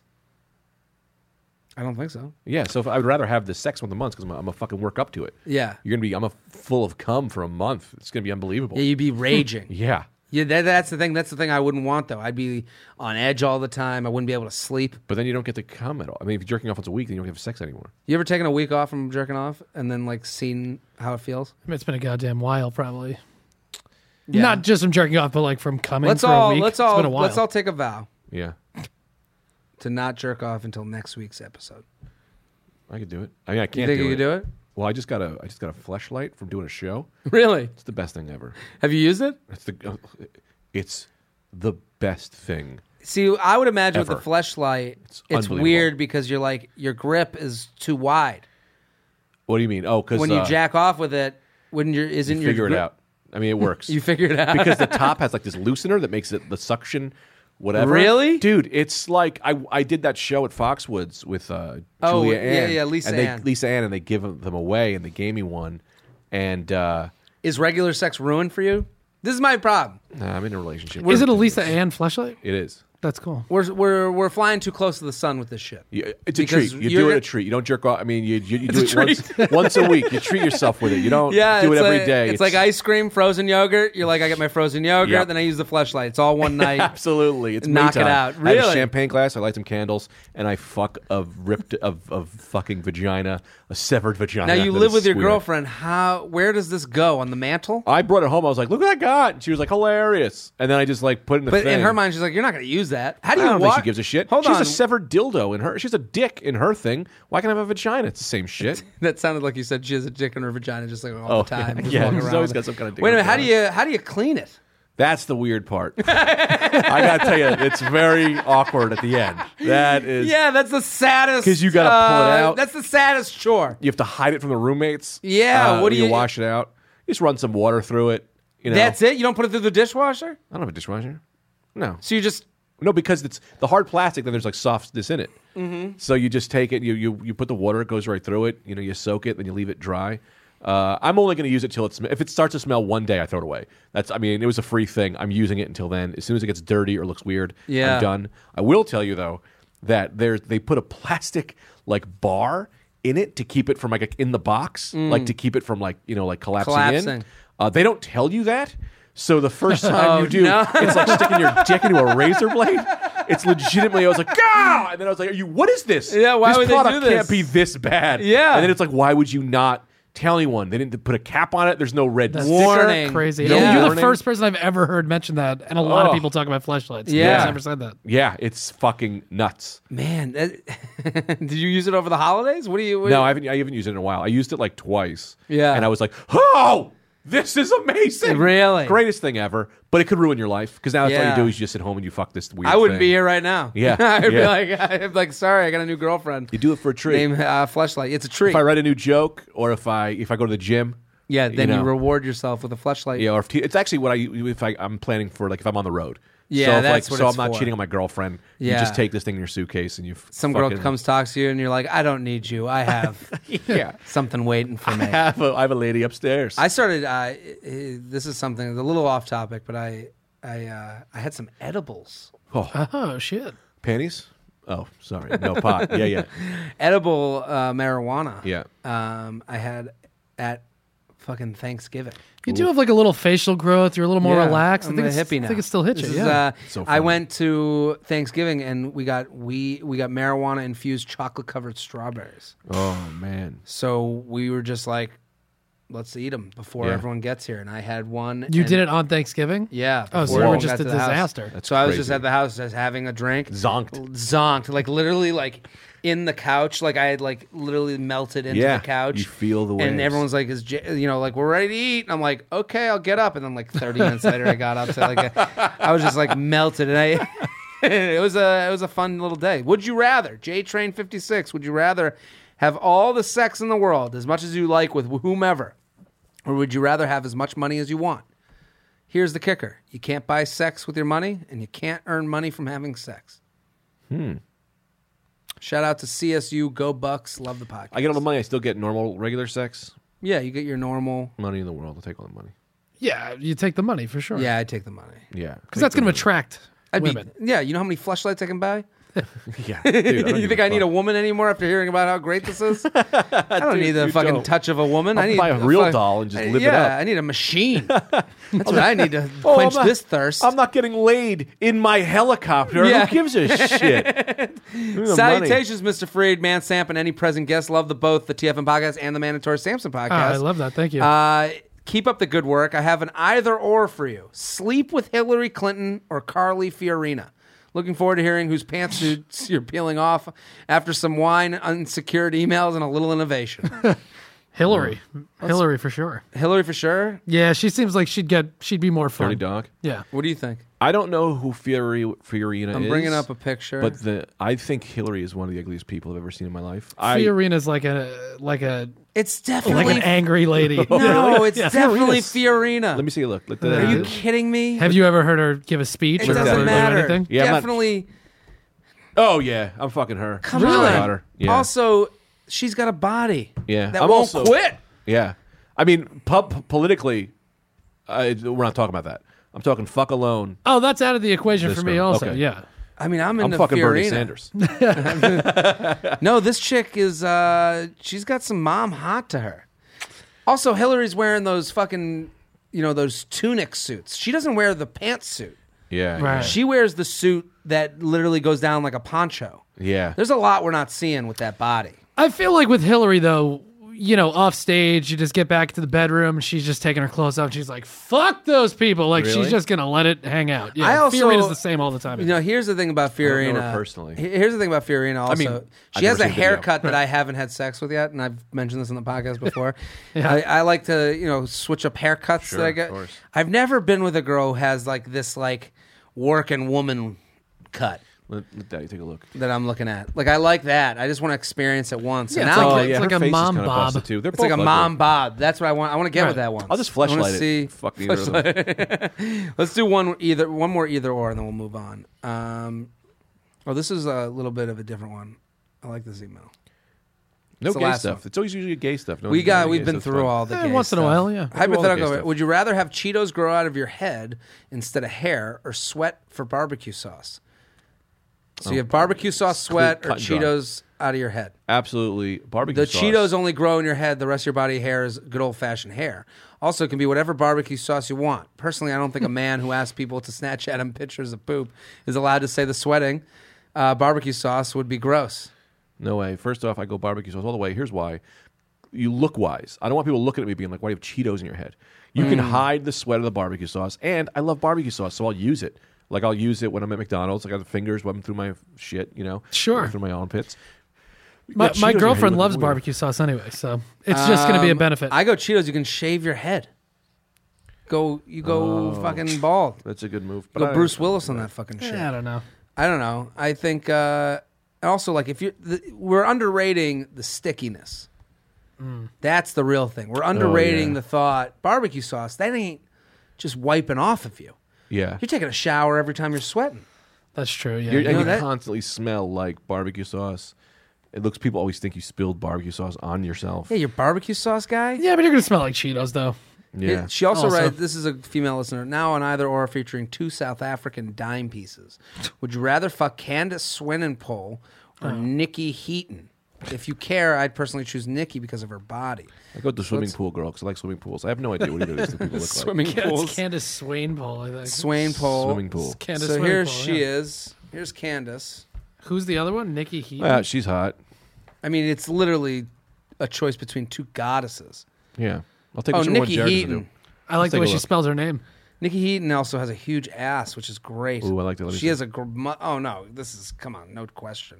I don't think so. Yeah, so if I would rather have the sex once a month because I'm going to fucking work up to it. Yeah. You're going to be, I'm a full of cum for a month. It's going to be unbelievable. Yeah, you'd be raging. Yeah. Yeah, that, that's the thing. That's the thing I wouldn't want, though. I'd be on edge all the time. I wouldn't be able to sleep. But then you don't get to cum at all. I mean, if you're jerking off once a week, then you don't have sex anymore. You ever taken a week off from jerking off and then, like, seen how it feels? I mean, it's been a goddamn while, probably. Yeah. Not just from jerking off, but like from coming Let's for all a week. let's It's all been a while. let's all take a vow Yeah. to not jerk off until next week's episode. I could do it. I mean, I You can't think do you it. could do it? Well, I just got a I just got a fleshlight from doing a show. Really? It's the best thing ever. Have you used it? It's the uh, it's the best thing. See, I would imagine with Ever. the fleshlight, It's it's, unbelievable. weird because you're like your grip is too wide. What do you mean? Oh, because When you uh, jack off with it, wouldn't your isn't you your figure it grip- out. I mean, it works. You figure it out because the top has like this loosener that makes it the suction, whatever. Really? dude? It's like I I did that show at Foxwoods with uh, Oh, Julia yeah, Ann. yeah, Lisa and they, Ann. Lisa Ann, and they give them away, and they gave me one, and uh, Is regular sex ruined for you? This is my problem. nah, I'm in a relationship. Is it a Lisa Ann flashlight? It is. That's cool. We're we're we're flying too close to the sun with this shit. You, it's a Because treat. You you're do it gonna- a treat. You don't jerk off. I mean, you you, you It's do a it once, once a week. You treat yourself with it. You don't Yeah, do it it's every like, day. It's, like ice cream, frozen yogurt. You're like, I get my frozen yogurt, Yep. then I use the fleshlight. It's all one night. Absolutely, it's Knock me it time. out. I have a Really? champagne glass. I light some candles, and I fuck a ripped of, of fucking vagina, a severed vagina. Now you that live is with your square. girlfriend. How? Where does this go on the mantle? I brought it home. I was like, "Look what I got!" And she was like, "Hilarious!" And then I just like put it in the But thing. in her mind, she's like, "You're not going to use that." How do I you? don't wa- think she gives a shit. Hold She's on. a severed dildo in her. She's a dick in her thing. Why can't I have a vagina? It's the same shit. That sounded like you said she has a dick in her vagina, just like all Oh, the time. yeah. just Yeah, walking she's around always with got it. some kind of dick Wait a in minute. her How do you? How do you clean it? That's the weird part. I gotta tell you, it's very awkward at the end. That is. Yeah, that's the saddest. 'Cause you gotta pull it uh, out. That's the saddest chore. You have to hide it from the roommates. Yeah, Uh, what do when you- wash it out? You just run some water through it. You know. That's it. You don't put it through the dishwasher. I don't have a dishwasher. No. So you just No, because it's the hard plastic. Then there's like softness in it. Mm-hmm. So you just take it. You you you put the water. It goes right through it. You know. You soak it. Then you leave it dry. Uh, I'm only going to use it till it's if it starts to smell one day, I throw it away. That's I mean it was a free thing. I'm using it until then. As soon as it gets dirty or looks weird, Yeah. I'm done. I will tell you though, that there they put a plastic like bar in it to keep it from like in the box, like to keep it from like you know like collapsing, Collapsing. in. Uh, they don't tell you that. So the first time Oh, you do, no. it's like sticking your dick into a razor blade. It's legitimately, I was like, "Gah!" And then I was like, "Are you? What is this? Yeah, why this would they product do this? Can't be this bad." Yeah. and then it's like, why would you not tell anyone? They didn't put a cap on it. There's no red That's sticker. Warning. Crazy. No You're the warning. first person I've ever heard mention that, and a lot Oh. of people talk about fleshlights. Yeah. Nobody's ever said that. Yeah, it's fucking nuts. Man, that, did you use it over the holidays? What do you? What No, I haven't. I haven't used it in a while. I used it like twice. Yeah. and I was like, "Oh, this is amazing! Really? Greatest thing ever." But it could ruin your life because now that's all Yeah. you do is you just sit home and you fuck this weird. I wouldn't thing. be here right now. Yeah, I'd be yeah. like, I'd be like, sorry, I got a new girlfriend. You do it for a treat. Name uh, Fleshlight. It's a treat. If I write a new joke, or if I if I go to the gym, yeah, then you, know. reward yourself with a Fleshlight. yeah, or if t- it's actually what I if I, I'm planning for like if I'm on the road. Yeah, so if, that's like, what so it's I'm not for. cheating on my girlfriend. You Yeah. just take this thing in your suitcase and you. f- Some girl fucking- comes talks to you and you're like, I don't need you. I have Yeah, something waiting for I me. have a, I have a lady upstairs. I started. Uh, i- i- this is something a little off topic, but I I uh, I had some edibles. oh, Oh shit. panties? Oh, sorry, no pot. Yeah, yeah, Edible uh, marijuana. yeah. Um, I had at fucking Thanksgiving. You do have like a little facial growth. You're a little more Yeah, relaxed. I I'm think a it's, hippie now. I think it still hits This you. is, Yeah. uh, So I funny. went to Thanksgiving and we got we we got marijuana infused chocolate covered strawberries. Oh man. So we were just like, let's eat them before Yeah. everyone gets here. And I had one. you and- did it on Thanksgiving. Yeah. Oh, so before you were everyone just got a to the house. disaster. That's So I was just crazy. at the house just having a drink. Zonked. Zonked. Like literally like in the couch. Like I had like literally melted into Yeah, the couch. you feel the And waves. everyone's like, is J-, you know, like we're ready to eat. And I'm like, okay, I'll get up. And then like thirty minutes later I got up. So like I was just like melted. And I it was a it was a fun little day. Would you rather, J Train fifty-six, would you rather have all the sex in the world as much as you like with whomever? Or would you rather have as much money as you want? Here's the kicker. You can't buy sex with your money, and you can't earn money from having sex. Hmm. Shout out to C S U, Go Bucks, love the podcast. I get all the money. I still get normal, regular sex. Yeah, you get your normal. Money in the world. I'll take all the money. Yeah, you take the money for sure. Yeah, I take the money. Yeah, because that's going to attract I'd be, women. yeah, you know how many fleshlights I can buy? Yeah, dude, I don't You give think I need a fuck. woman anymore after hearing about how great this is? I don't need the you fucking don't. touch of a woman. I'll I need buy a the real fuck- doll and just live it yeah, up. I need a machine. That's what I need to Oh, quench I'm not- this thirst. I'm not getting laid in my helicopter. Yeah. Who gives a shit? Give me the money. Salutations, Mister Freed, Man Samp, and any present guests. Love the both the T F M podcast and the Mandatory Samson podcast. Oh, I love that. Thank you. Uh, keep up the good work. I have an either or for you. Sleep with Hillary Clinton or Carly Fiorina. Looking forward to hearing whose pantsuits you're peeling off after some wine, unsecured emails, and a little innovation. Hillary, Hillary for sure. Hillary for sure. Yeah, she seems like she'd get she'd be more fun. Dirty dog. Yeah. What do you think? I don't know who Fiori, Fiorina is. I'm bringing up a picture. But the I think Hillary is one of the ugliest people I've ever seen in my life. I, Fiorina's like a like a it's definitely like an angry lady. no, it's Yeah. definitely Fiorina. let me see a look. Look Are at you that. kidding me? Have you ever heard her give a speech It or, doesn't or do matter. anything? Yeah, I'm not- Definitely. Oh yeah, I'm fucking her. Come She's on. my daughter. Yeah. Also, she's got a body. Yeah. That I'm won't also- quit. Yeah. I mean, pub, politically, uh, we're not talking about that. I'm talking fuck alone. Oh, that's out of the equation This for me girl. also. Okay. Yeah. I mean, I'm I'm into fucking Bernie Fiorina. Sanders. No, this chick is, uh, she's got some mom hot to her. Also, Hillary's wearing those fucking, you know, those tunic suits. She doesn't wear the pantsuit. Yeah. Right. She wears the suit that literally goes down like a poncho. Yeah. There's a lot we're not seeing with that body. I feel like with Hillary though, you know, off stage, you just get back to the bedroom. She's just taking her clothes off. She's like, "Fuck those people!" Like Really? she's just gonna let it hang out. Yeah, I also- Fiorina's the same all the time. You know, here's the thing about don't know Fiorina. her personally. He- Here's the thing about Fiorina. Also, mean, I've she has never a seen the video. haircut that I haven't had sex with yet, and I've mentioned this on the podcast before. Yeah. I, I like to, you know, switch up haircuts Sure, that I of get. course. I've never been with a girl who has like this like working woman cut Let, let Daddy take a look. that I'm looking at. Like I like that. I just want to experience it once. Yeah, and it's now like- I'm- it's like her a face is mom kinda bob. busted, Too. They're it's like a both mom ugly. bob. That's what I want. I want to get Right. with that once. I'll just I wanna fleshlight see. it. Fuck neither of them. Let's do one either one more either or, and then we'll move on. Um, oh, this is a little bit of a different one. I like this email. No It's the gay last stuff. one. It's always usually gay stuff. No We one's got. doing We've gay been stuff. It's through fun. all the Eh, gay once in a stuff. while, yeah. all the gay Hypothetical. stuff. Would you rather have Cheetos grow out of your head instead of hair, or sweat for barbecue sauce? So you have barbecue sauce sweat or cut and dry. Cheetos out of your head. Absolutely. Barbecue The sauce. Cheetos only grow in your head. The rest of your body hair is good old-fashioned hair. Also, it can be whatever barbecue sauce you want. Personally, I don't think a man who asks people to snatch at him pictures of poop is allowed to say the sweating uh, barbecue sauce would be gross. No way. First off, I go barbecue sauce all the way. Here's why. You look wise. I don't want people looking at me being like, why do you have Cheetos in your head? You Mm. can hide the sweat of the barbecue sauce. And I love barbecue sauce, so I'll use it. Like, I'll use it when I'm at McDonald's. I got the fingers rubbing through my shit, you know? Sure. Through my armpits. My, Yeah, Cheetos in my your head, girlfriend you look loves weird. barbecue sauce anyway, so it's just going to be a Um, benefit. I go Cheetos. You can shave your head. Go, you go Oh. fucking bald. That's a good move. Go I- Bruce Willis on that fucking shit. Eh, I don't know. I don't know. I think uh, also like if you the, we're underrating the stickiness. That's the real thing. We're underrating yeah. the thought barbecue sauce. That ain't just wiping off of you. Yeah. You're taking a shower every time you're sweating. That's true. Yeah. You're, know and you that- constantly smell like barbecue sauce. It looks, people always think you spilled barbecue sauce on yourself. Yeah, you're barbecue sauce guy. yeah, but you're going to smell like Cheetos, though. Yeah. It- she also, Also- writes, this is a female listener, now on Either Or featuring two South African dime pieces. Would you rather fuck Candace Swinnenpole or Nikki Heaton? If you care, I'd personally choose Nikki because of her body. I go to the swimming pool girl because I like swimming pools. I have no idea what either of these two people look Swimming Yeah, pools. it's Candace Swainpole, I think. Swain Pole. Swimming pool. Candace So here Swainpole, she yeah. is. Here's Candace. Who's the other one? Nikki Heaton? like. Yeah, she's hot. I mean, it's literally a choice between two goddesses. Yeah. I'll take Oh, whichever one Nikki Jared doesn't Heaton. do. I like the take way a she look. spells her name. Nikki Heaton also has a huge ass, which is great. Ooh, I like that. Let me She see. has a. Gr- mu- oh no, this is come on, no question.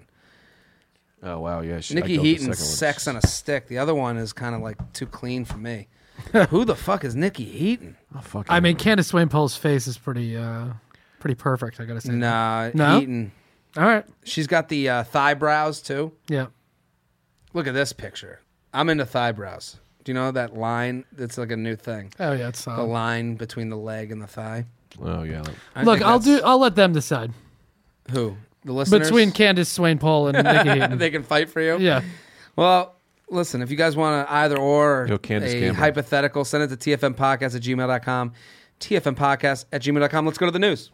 Oh, wow. Yeah. She, I Nikki go with the Heaton's second one. sex on a stick. The other one is kind of like too clean for me. Who the fuck is Nikki Heaton? Oh, fuck I yeah. mean, Candace Swainpole's face is pretty uh, pretty perfect, I got to say. Nah, No? Heaton. All right. She's got the uh, thigh brows too. Yeah. Look at this picture. I'm into thigh brows. Do you know that line? It's like a new thing. Oh, yeah, it's The solid. line between the leg and the thigh. Oh, yeah. like- I Look, think I'll do. that's- I'll let them decide Who? The listeners? between Candace Swainpole and Nikki Heaton. They can fight for you? Yeah. Well, listen, if you guys want to either or Yo, Candace a Cameron. hypothetical, send it to T F M podcast at gmail dot com. T F M podcast at gmail dot com. Let's go to the news.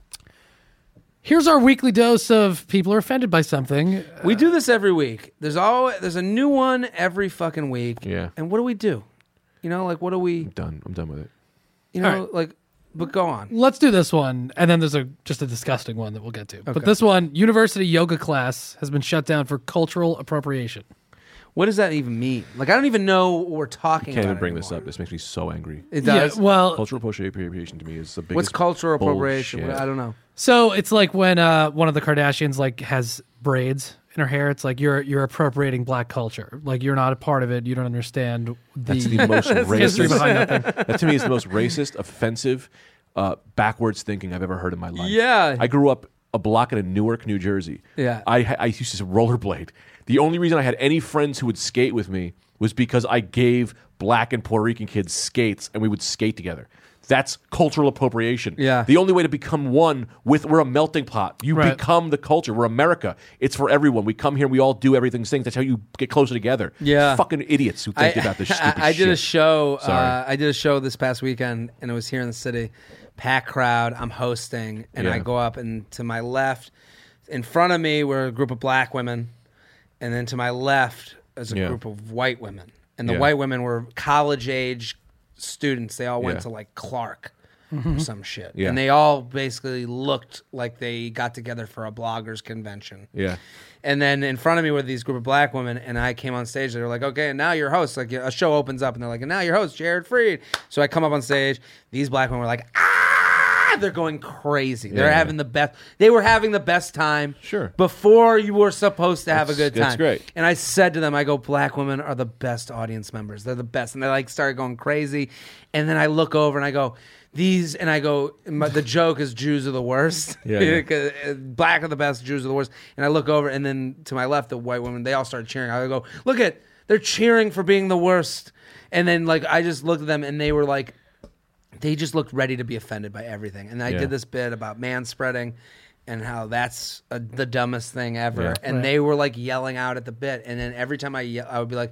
Here's our weekly dose of people are offended by something. We do this every week. There's always there's a new one every fucking week. Yeah. And what do we do? You know, like what do we I'm done. I'm done with it. you know, All right. like but go on. Let's do this one, and then there's a just a disgusting one that we'll get to. Okay. But this one, university yoga class has been shut down for cultural appropriation. What does that even mean? Like I don't even know what we're talking Can't about. even bring this anymore. up. This makes me so angry. It does. Yeah, well, Cultural appropriation to me is the biggest. What's cultural appropriation? bullshit. I don't know. so it's like when uh, one of the Kardashians like has braids in her hair. It's like you're you're appropriating black culture. Like you're not a part of it. You don't understand the, That's the most history racist. behind that thing. That to me is the most racist, offensive, uh, backwards thinking I've ever heard in my life. Yeah. I grew up a block in Newark, New Jersey. Yeah. I I used to rollerblade. The only reason I had any friends who would skate with me was because I gave black and Puerto Rican kids skates and we would skate together. That's cultural appropriation. Yeah. The only way to become one with, we're a melting pot. You Right. become the culture. We're America. It's for everyone. We come here and we all do everything's things. That's how you get closer together. Yeah. Fucking idiots who think about this stupid I, I did a shit. show. Uh, Sorry. I did a show this past weekend, and it was here in the city. Packed crowd. I'm hosting, and Yeah. I go up, and to my left, in front of me, were a group of black women, and then to my left is a Yeah. group of white women, and the Yeah. white women were college age students. They all went Yeah. to like Clark. Or some shit. Yeah. And they all basically looked like they got together for a bloggers convention. Yeah. And then in front of me were these group of black women, and I came on stage. They were like, "Okay, and now your host." Like a show opens up, and they're like, "And now your host, Jared Freed." So I come up on stage. These black women were like, "Ah!" They're going crazy. They're Yeah. having the best. They were having the best time. Sure. Before you were supposed to have a That's- good time. that's great. And I said to them, I go, "Black women are the best audience members. They're the best." And they like started going crazy. And then I look over and I go, "These," and I go, my, the joke is Jews are the worst. Yeah, yeah. 'Cause, uh, black are the best, Jews are the worst. And I look over, and then to my left, the white women, they all start cheering. I go, "Look at, they're cheering for being the worst." And then like I just looked at them, and they were like, they just looked ready to be offended by everything. And I Yeah. did this bit about man spreading and how that's a, the dumbest thing ever. Yeah. And Right. they were like yelling out at the bit. And then every time I yell, I would be like,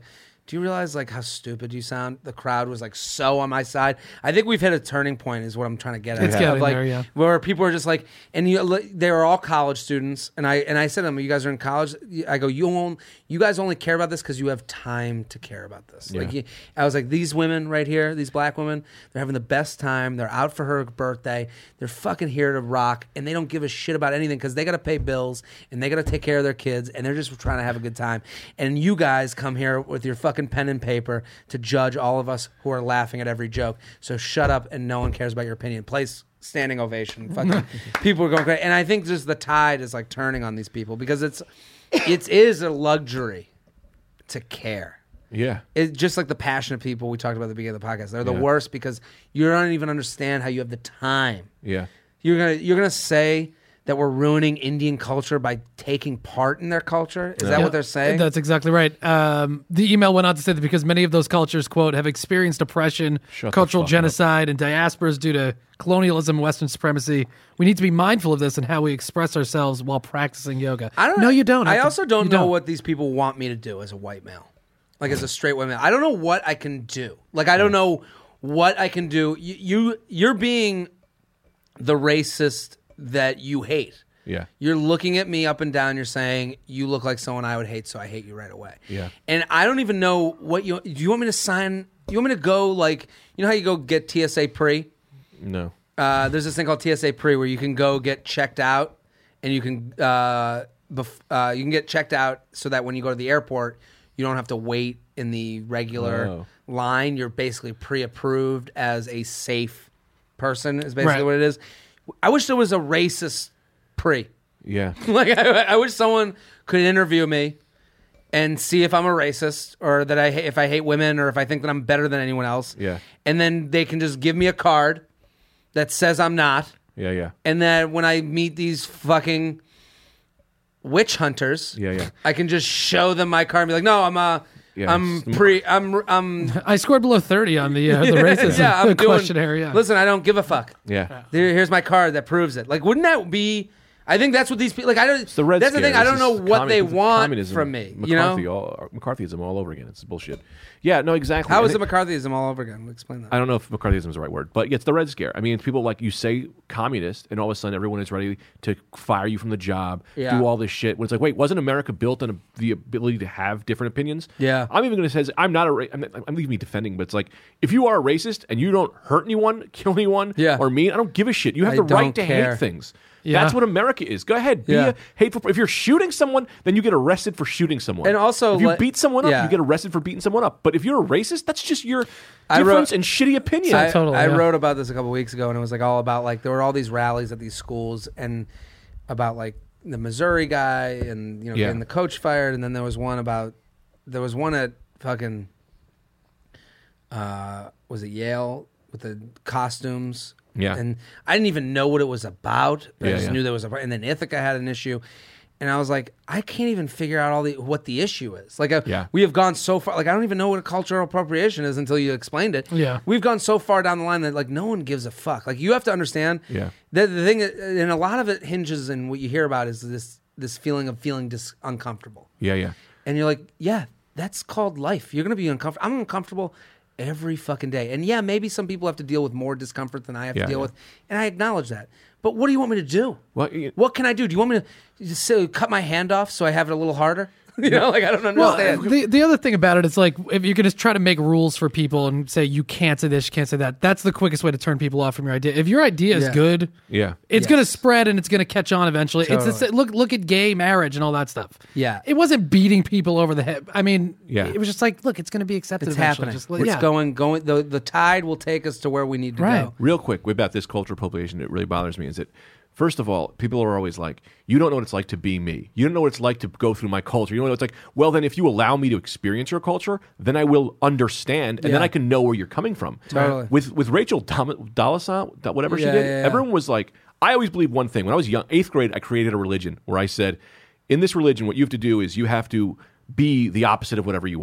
do you realize like how stupid you sound? The crowd was like so on my side. I think we've hit a turning point is what I'm trying to get at. It's Of, getting like, there, yeah. Where people are just like, and you, they were all college students. And I and I said to them, you guys are in college. I go, you won't, you guys only care about this because you have time to care about this. Yeah. Like you, I was like, these women right here, these black women, they're having the best time. They're out for her birthday. They're fucking here to rock. And they don't give a shit about anything because they got to pay bills and they got to take care of their kids. And they're just trying to have a good time. And you guys come here with your fucking pen and paper to judge all of us who are laughing at every joke. So shut up and no one cares about your opinion. Place standing ovation. Fucking people are going crazy. And I think just the tide is like turning on these people because it's it is a luxury to care. Yeah. It's just like the passionate people we talked about at the beginning of the podcast. They're the Yeah. worst because you don't even understand how you have the time. Yeah. You're gonna you're gonna say that we're ruining Indian culture by taking part in their culture? Is that Yeah, what they're saying? That's exactly right. Um, the email went on to say that because many of those cultures, quote, have experienced oppression, Shut the cultural fuck up. genocide, and diasporas due to colonialism and Western supremacy, we need to be mindful of this and how we express ourselves while practicing yoga. I don't No, you don't. I have to- also don't you know what these people want me to do as a white male, like as a straight white male. I don't know what I can do. Like I don't know what I can do. You, you you're being the racist that you hate. Yeah. You're looking at me up and down. You're saying you look like someone I would hate, so I hate you right away. Yeah. And I don't even know what you. Do you want me to sign? You want me to go like you know how you go get T S A pre? No. Uh, there's this thing called T S A pre where you can go get checked out, and you can uh, bef- uh, you can get checked out so that when you go to the airport, you don't have to wait in the regular Oh. line. You're basically pre-approved as a safe person. Is basically Right. what it is. I wish there was a racist pre. Yeah. Like I, I wish someone could interview me and see if I'm a racist or that I ha- if I hate women or if I think that I'm better than anyone else. Yeah. And then they can just give me a card that says I'm not. Yeah. Yeah. And that when I meet these fucking witch hunters, Yeah, yeah. I can just show them my card and be like, "No, I'm uh, Yeah, I'm it's- pre, I'm, I'm, I scored below thirty on the uh, the racism yeah, I'm doing, questionnaire. Yeah. Listen, I don't give a fuck. Yeah. There, here's my card that proves it. Like, wouldn't that be? I think that's what these people like. I don't. The Red that's the Scare. thing. I This don't know is what they communism- want communism, from me. McCarthy, You know, all, McCarthyism all over again. It's bullshit. Yeah, no, exactly. how I is it think- McCarthyism all over again? Explain that. I don't know if McCarthyism is the right word, but yeah, it's the Red Scare. I mean, people like you say communist, and all of a sudden everyone is ready to fire you from the job, Yeah. do all this shit. When it's like, wait, wasn't America built on a, the ability to have different opinions? Yeah. I'm even going to say I'm not a. Ra- I'm, not, I'm leaving me defending, but it's like if you are a racist and you don't hurt anyone, kill anyone, Yeah. or mean, I don't give a shit. You have I the right don't to care. hate things. Yeah. That's what America is. Go ahead, be Yeah. a hateful. If you're shooting someone, then you get arrested for shooting someone. And also, if you like- beat someone up, yeah. you get arrested for beating someone up. But if you're a racist, that's just your I wrote- difference and shitty opinion. I, Totally, I yeah. wrote about this a couple weeks ago, and it was like all about like there were all these rallies at these schools, and about like the Missouri guy, and you know Yeah. getting the coach fired, and then there was one about there was one at fucking uh, was it Yale with the costumes. Yeah. And I didn't even know what it was about. I Yeah, just yeah. knew there was a, and then Ithaca had an issue. And I was like, I can't even figure out all the what the issue is. Like, uh, Yeah. we have gone so far. Like, I don't even know what a cultural appropriation is until you explained it. Yeah. We've gone so far down the line that like no one gives a fuck. Like, you have to understand. Yeah. The, the thing, and a lot of it hinges in what you hear about is this this feeling of feeling dis- uncomfortable. Yeah, yeah. And you're like, yeah, that's called life. You're gonna be uncomfortable. I'm uncomfortable every fucking day. And yeah, maybe some people have to deal with more discomfort than I have Yeah, to deal yeah. with, and I acknowledge that. But what do you want me to do? Well, you- What can I do? Do you want me to just say, cut my hand off so I have it a little harder? You know, like I don't Well, understand. the the other thing about it is like if you can just try to make rules for people and say you can't say this, you can't say that. That's the quickest way to turn people off from your idea. If your idea is Yeah. good, Yeah. it's Yes. going to spread and it's going to catch on eventually. It's the, Totally. sa- look look at gay marriage and all that stuff. Yeah. it wasn't beating people over the head. I mean, Yeah. it was just like, look, it's going to be accepted. It's eventually. happening. Just let- It's yeah. going, going. The the tide will take us to where we need to Right. go. Real quick about this cultural appropriation, it really bothers me is that, first of all, people are always like, you don't know what it's like to be me. You don't know what it's like to go through my culture. You don't know what it's like, well, then if you allow me to experience your culture, then I will understand, and then Yeah. I can know where you're coming from. Totally. With with Rachel Dam- Dolezal, whatever she Yeah, did, yeah, yeah. everyone was like, I always believed one thing. When I was young, eighth grade, I created a religion where I said, in this religion, what you have to do is you have to be the opposite of whatever you are.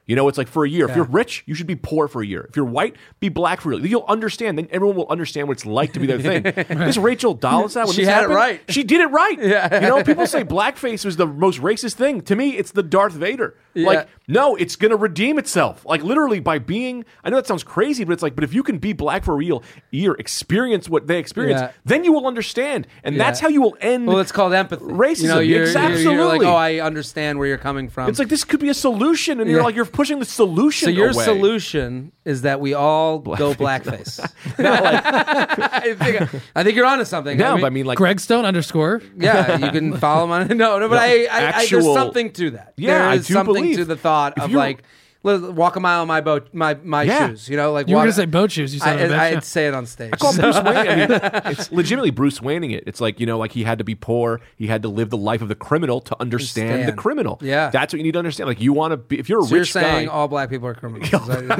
You know, it's like for a year. If Yeah. you're rich, you should be poor for a year. If you're white, be black for a year. You'll understand. Then everyone will understand what it's like to be their thing. This Rachel Dolezal, when She this had it happened, right. She did it right. Yeah. You know, people say blackface was the most racist thing. To me, it's the Darth Vader. Yeah. Like, no, it's going to redeem itself. Like, literally by being, I know that sounds crazy, but it's like, but if you can be black for a real year, experience what they experience, Yeah. then you will understand. And Yeah. that's how you will end Well, it's called empathy. racism. You know, you're, Ex- you're- absolutely. you're like, oh, I understand where you're coming from. It's like, this could be a solution. And you're Yeah. like, you're pushing the solution so your away. solution is that we all go blackface. I, think, I think you're onto something. No, I mean, but I mean, like, Greg Stone underscore. yeah, you can follow him on. No, no, but I, I, I, Actual- there's something to that. Yeah, there I is do something believe. to the thought If of you're- like, let- walk a mile in my boat, my my Yeah. shoes. You know, like You were walk- gonna say boat shoes. You I, said I, I'd say it on stage. I call Bruce Wayne. I mean, it's legitimately Bruce Wayning it. It's like, you know, like he had to be poor. He had to live the life of the criminal to understand Understand. the criminal. Yeah. That's what you need to understand. Like, you want to be, if you're a So you're rich saying guy. all black people are criminals?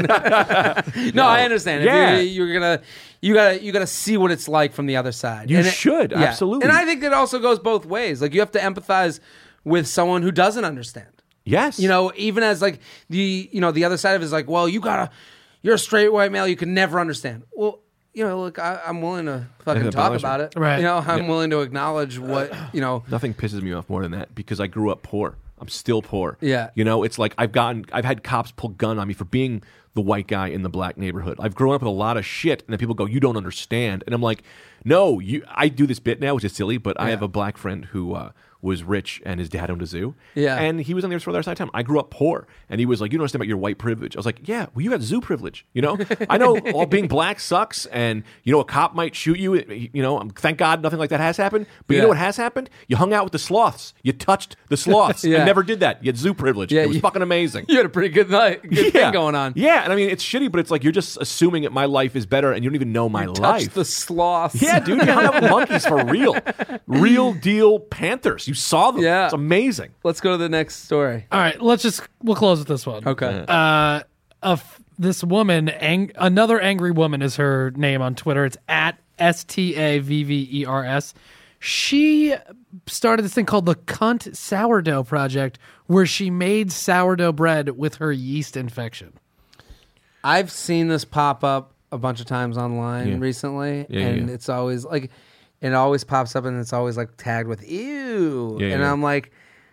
no, I understand. If Yeah. you're, you're gonna, you gotta, you gotta see what it's like from the other side. You And it- should, yeah. absolutely. And I think it also goes both ways. Like you have to empathize with someone who doesn't understand. Yes. You know, even as like the, you know, the other side of it is like, well, you gotta, you're a straight white male, you can never understand. Well, you know, look, I, I'm willing to fucking Nothing talk bothers me. about it. Right. You know, I'm willing to acknowledge what, you know. Nothing pisses me off more than that because I grew up poor. I'm still poor. Yeah. You know, it's like I've gotten, I've had cops pull gun on me for being the white guy in the black neighborhood. I've grown up with a lot of shit, and then people go, "You don't understand," and I'm like, "No, you." I do this bit now, which is silly, but I Yeah. have a black friend who uh, was rich, and his dad owned a zoo. Yeah. And he was on the other side of town. I grew up poor, and he was like, "You don't understand about your white privilege." I was like, "Yeah, well, you got zoo privilege. You know, I know all being black sucks, and you know a cop might shoot you. You know, um, thank God nothing like that has happened. But you Yeah. know what has happened? You hung out with the sloths. You touched the sloths. Yeah. I never did that. You had zoo privilege. Yeah, it was you- fucking amazing." You had a pretty good night, good thing going on. Yeah, and I mean it's shitty, but it's like you're just assuming that my life is better, and you don't even know my Touch life. the sloths. Yeah, dude, you hung out with monkeys for real, real deal panthers. You saw them. Yeah. It's amazing. Let's go to the next story. All right, let's just we'll close with this one. Okay. Uh, of this woman, ang- another angry woman is her name on Twitter. It's at S T A V V E R S. She started this thing called the Cunt Sourdough Project, where she made sourdough bread with her yeast infection. I've seen this pop up a bunch of times online Yeah. recently, Yeah, and yeah. it's always like, it always pops up, and it's always like tagged with "ew," Yeah, and yeah. I'm like,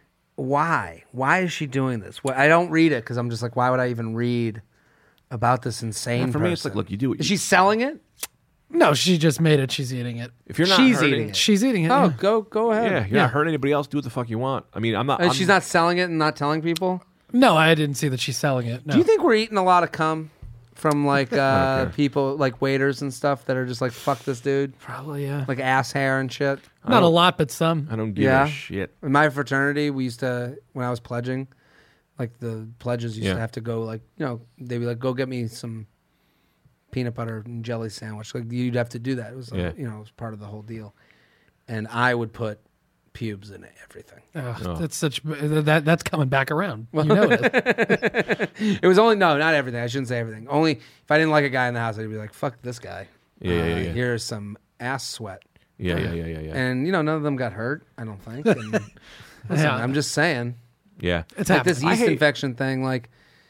why? Why is she doing this? Well, I don't read it because I'm just like, why would I even read about this insane? For me, it's like, person? look, you do what Is you, she selling it? No, she just made it. She's eating it. if you're not She's hurting, eating it. She's eating it. Oh, yeah. go go ahead. Yeah, you're not hurting anybody else. Do what the fuck you want. I mean, I'm not. And I'm, she's not selling it and not telling people. No, I didn't see that she's selling it. No. Do you think we're eating a lot of cum from like uh, care. people, like waiters and stuff that are just like, fuck this dude, Probably, yeah. like ass hair and shit? Not a lot, but some. I don't give Yeah. a shit. In my fraternity, we used to, when I was pledging, like the pledges used Yeah. to have to go, like, you know, they'd be like, go get me some peanut butter and jelly sandwich. Like, you'd have to do that. It was, like, Yeah. you know, it was part of the whole deal. And I would put pubes in everything. Ugh, Oh. That's such that that's coming back around. You know it. It was only, no, not everything. I shouldn't say everything. Only if I didn't like a guy in the house, I'd be like, fuck this guy. Yeah, yeah, Uh, yeah, yeah. Here's some ass sweat. Yeah, yeah, yeah, yeah, yeah. And, you know, none of them got hurt, I don't think. And, listen, Yeah. I'm just saying. yeah. It's Like happening. this I yeast hate- infection thing, like,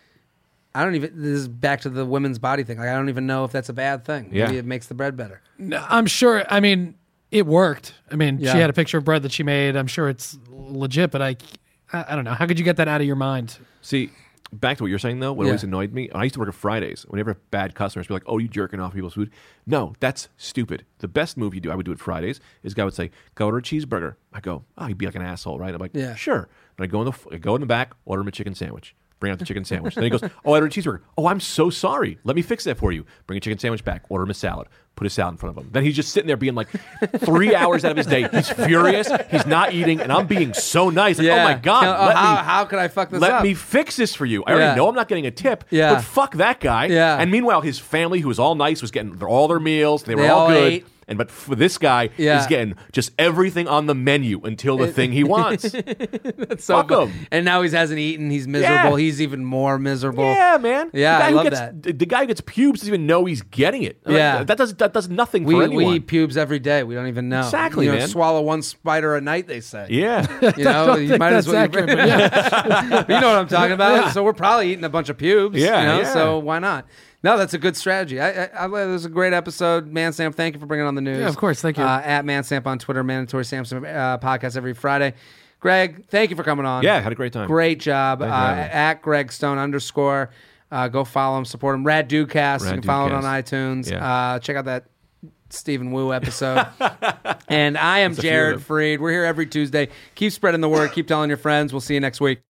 I don't even, this is back to the women's body thing. Like, I don't even know if that's a bad thing. Maybe Yeah. it makes the bread better. No, I'm sure. I mean, it worked. I mean, Yeah. she had a picture of bread that she made. I'm sure it's legit, but I, I, I don't know. How could you get that out of your mind? See, back to what you're saying though, what Yeah. always annoyed me, I used to work at Fridays. Whenever bad customers be like, "Oh, you jerking off people's food." No, that's stupid. The best move you do, I would do at Fridays, is guy would say, "Go order a cheeseburger." I go, "Oh, you'd be like an asshole, right?" I'm like, Yeah. "Sure." And I go in the I go in the back, order him a chicken sandwich. Bring out the chicken sandwich. Then he goes, "Oh, I ordered a cheeseburger." "Oh, I'm so sorry. Let me fix that for you." Bring a chicken sandwich back. Order him a salad. Put a salad in front of him. Then he's just sitting there being like, three hours out of his day, he's furious. He's not eating, and I'm being so nice. Like, oh my god, Can- oh, let how, me how could I fuck this let up? me fix this for you. I already Yeah. know I'm not getting a tip, Yeah. but fuck that guy. Yeah. And meanwhile, his family, who was all nice, was getting all their meals. They were They all all good. ate. And but for this guy, Yeah. he's getting just everything on the menu until the thing he wants. That's so Fuck fun. him. And now he hasn't eaten. He's miserable. Yeah. He's even more miserable. Yeah, man. Yeah, the guy I who love gets, that. The, the guy who gets pubes doesn't even know he's getting it. Yeah. Like, that does that does nothing We, for anyone. we eat pubes every day. We don't even know. Exactly, you know, man. Swallow one spider a night, they say. yeah. You know, you think might as that's well. accurate, but yeah. You know what I'm talking about. So we're probably eating a bunch of pubes. Yeah, you know, yeah. So why not? No, that's a good strategy. I, I, I it was a great episode. Manstamp, thank you for bringing on the news. Yeah, of course. Thank you. Uh, at Manstamp on Twitter, Mandatory Samson uh, podcast every Friday. Greg, thank you for coming on. Yeah, had a great time. Great job. Uh, Thanks for having me. at Greg Stone underscore. Uh, go follow him, support him. Rad Dudecast. You Rad can follow it on Dudecast. iTunes. Yeah. Uh, check out that Stephen Wu episode. And I am There's a few of Jared them. Freed. We're here every Tuesday. Keep spreading the word. Keep telling your friends. We'll see you next week.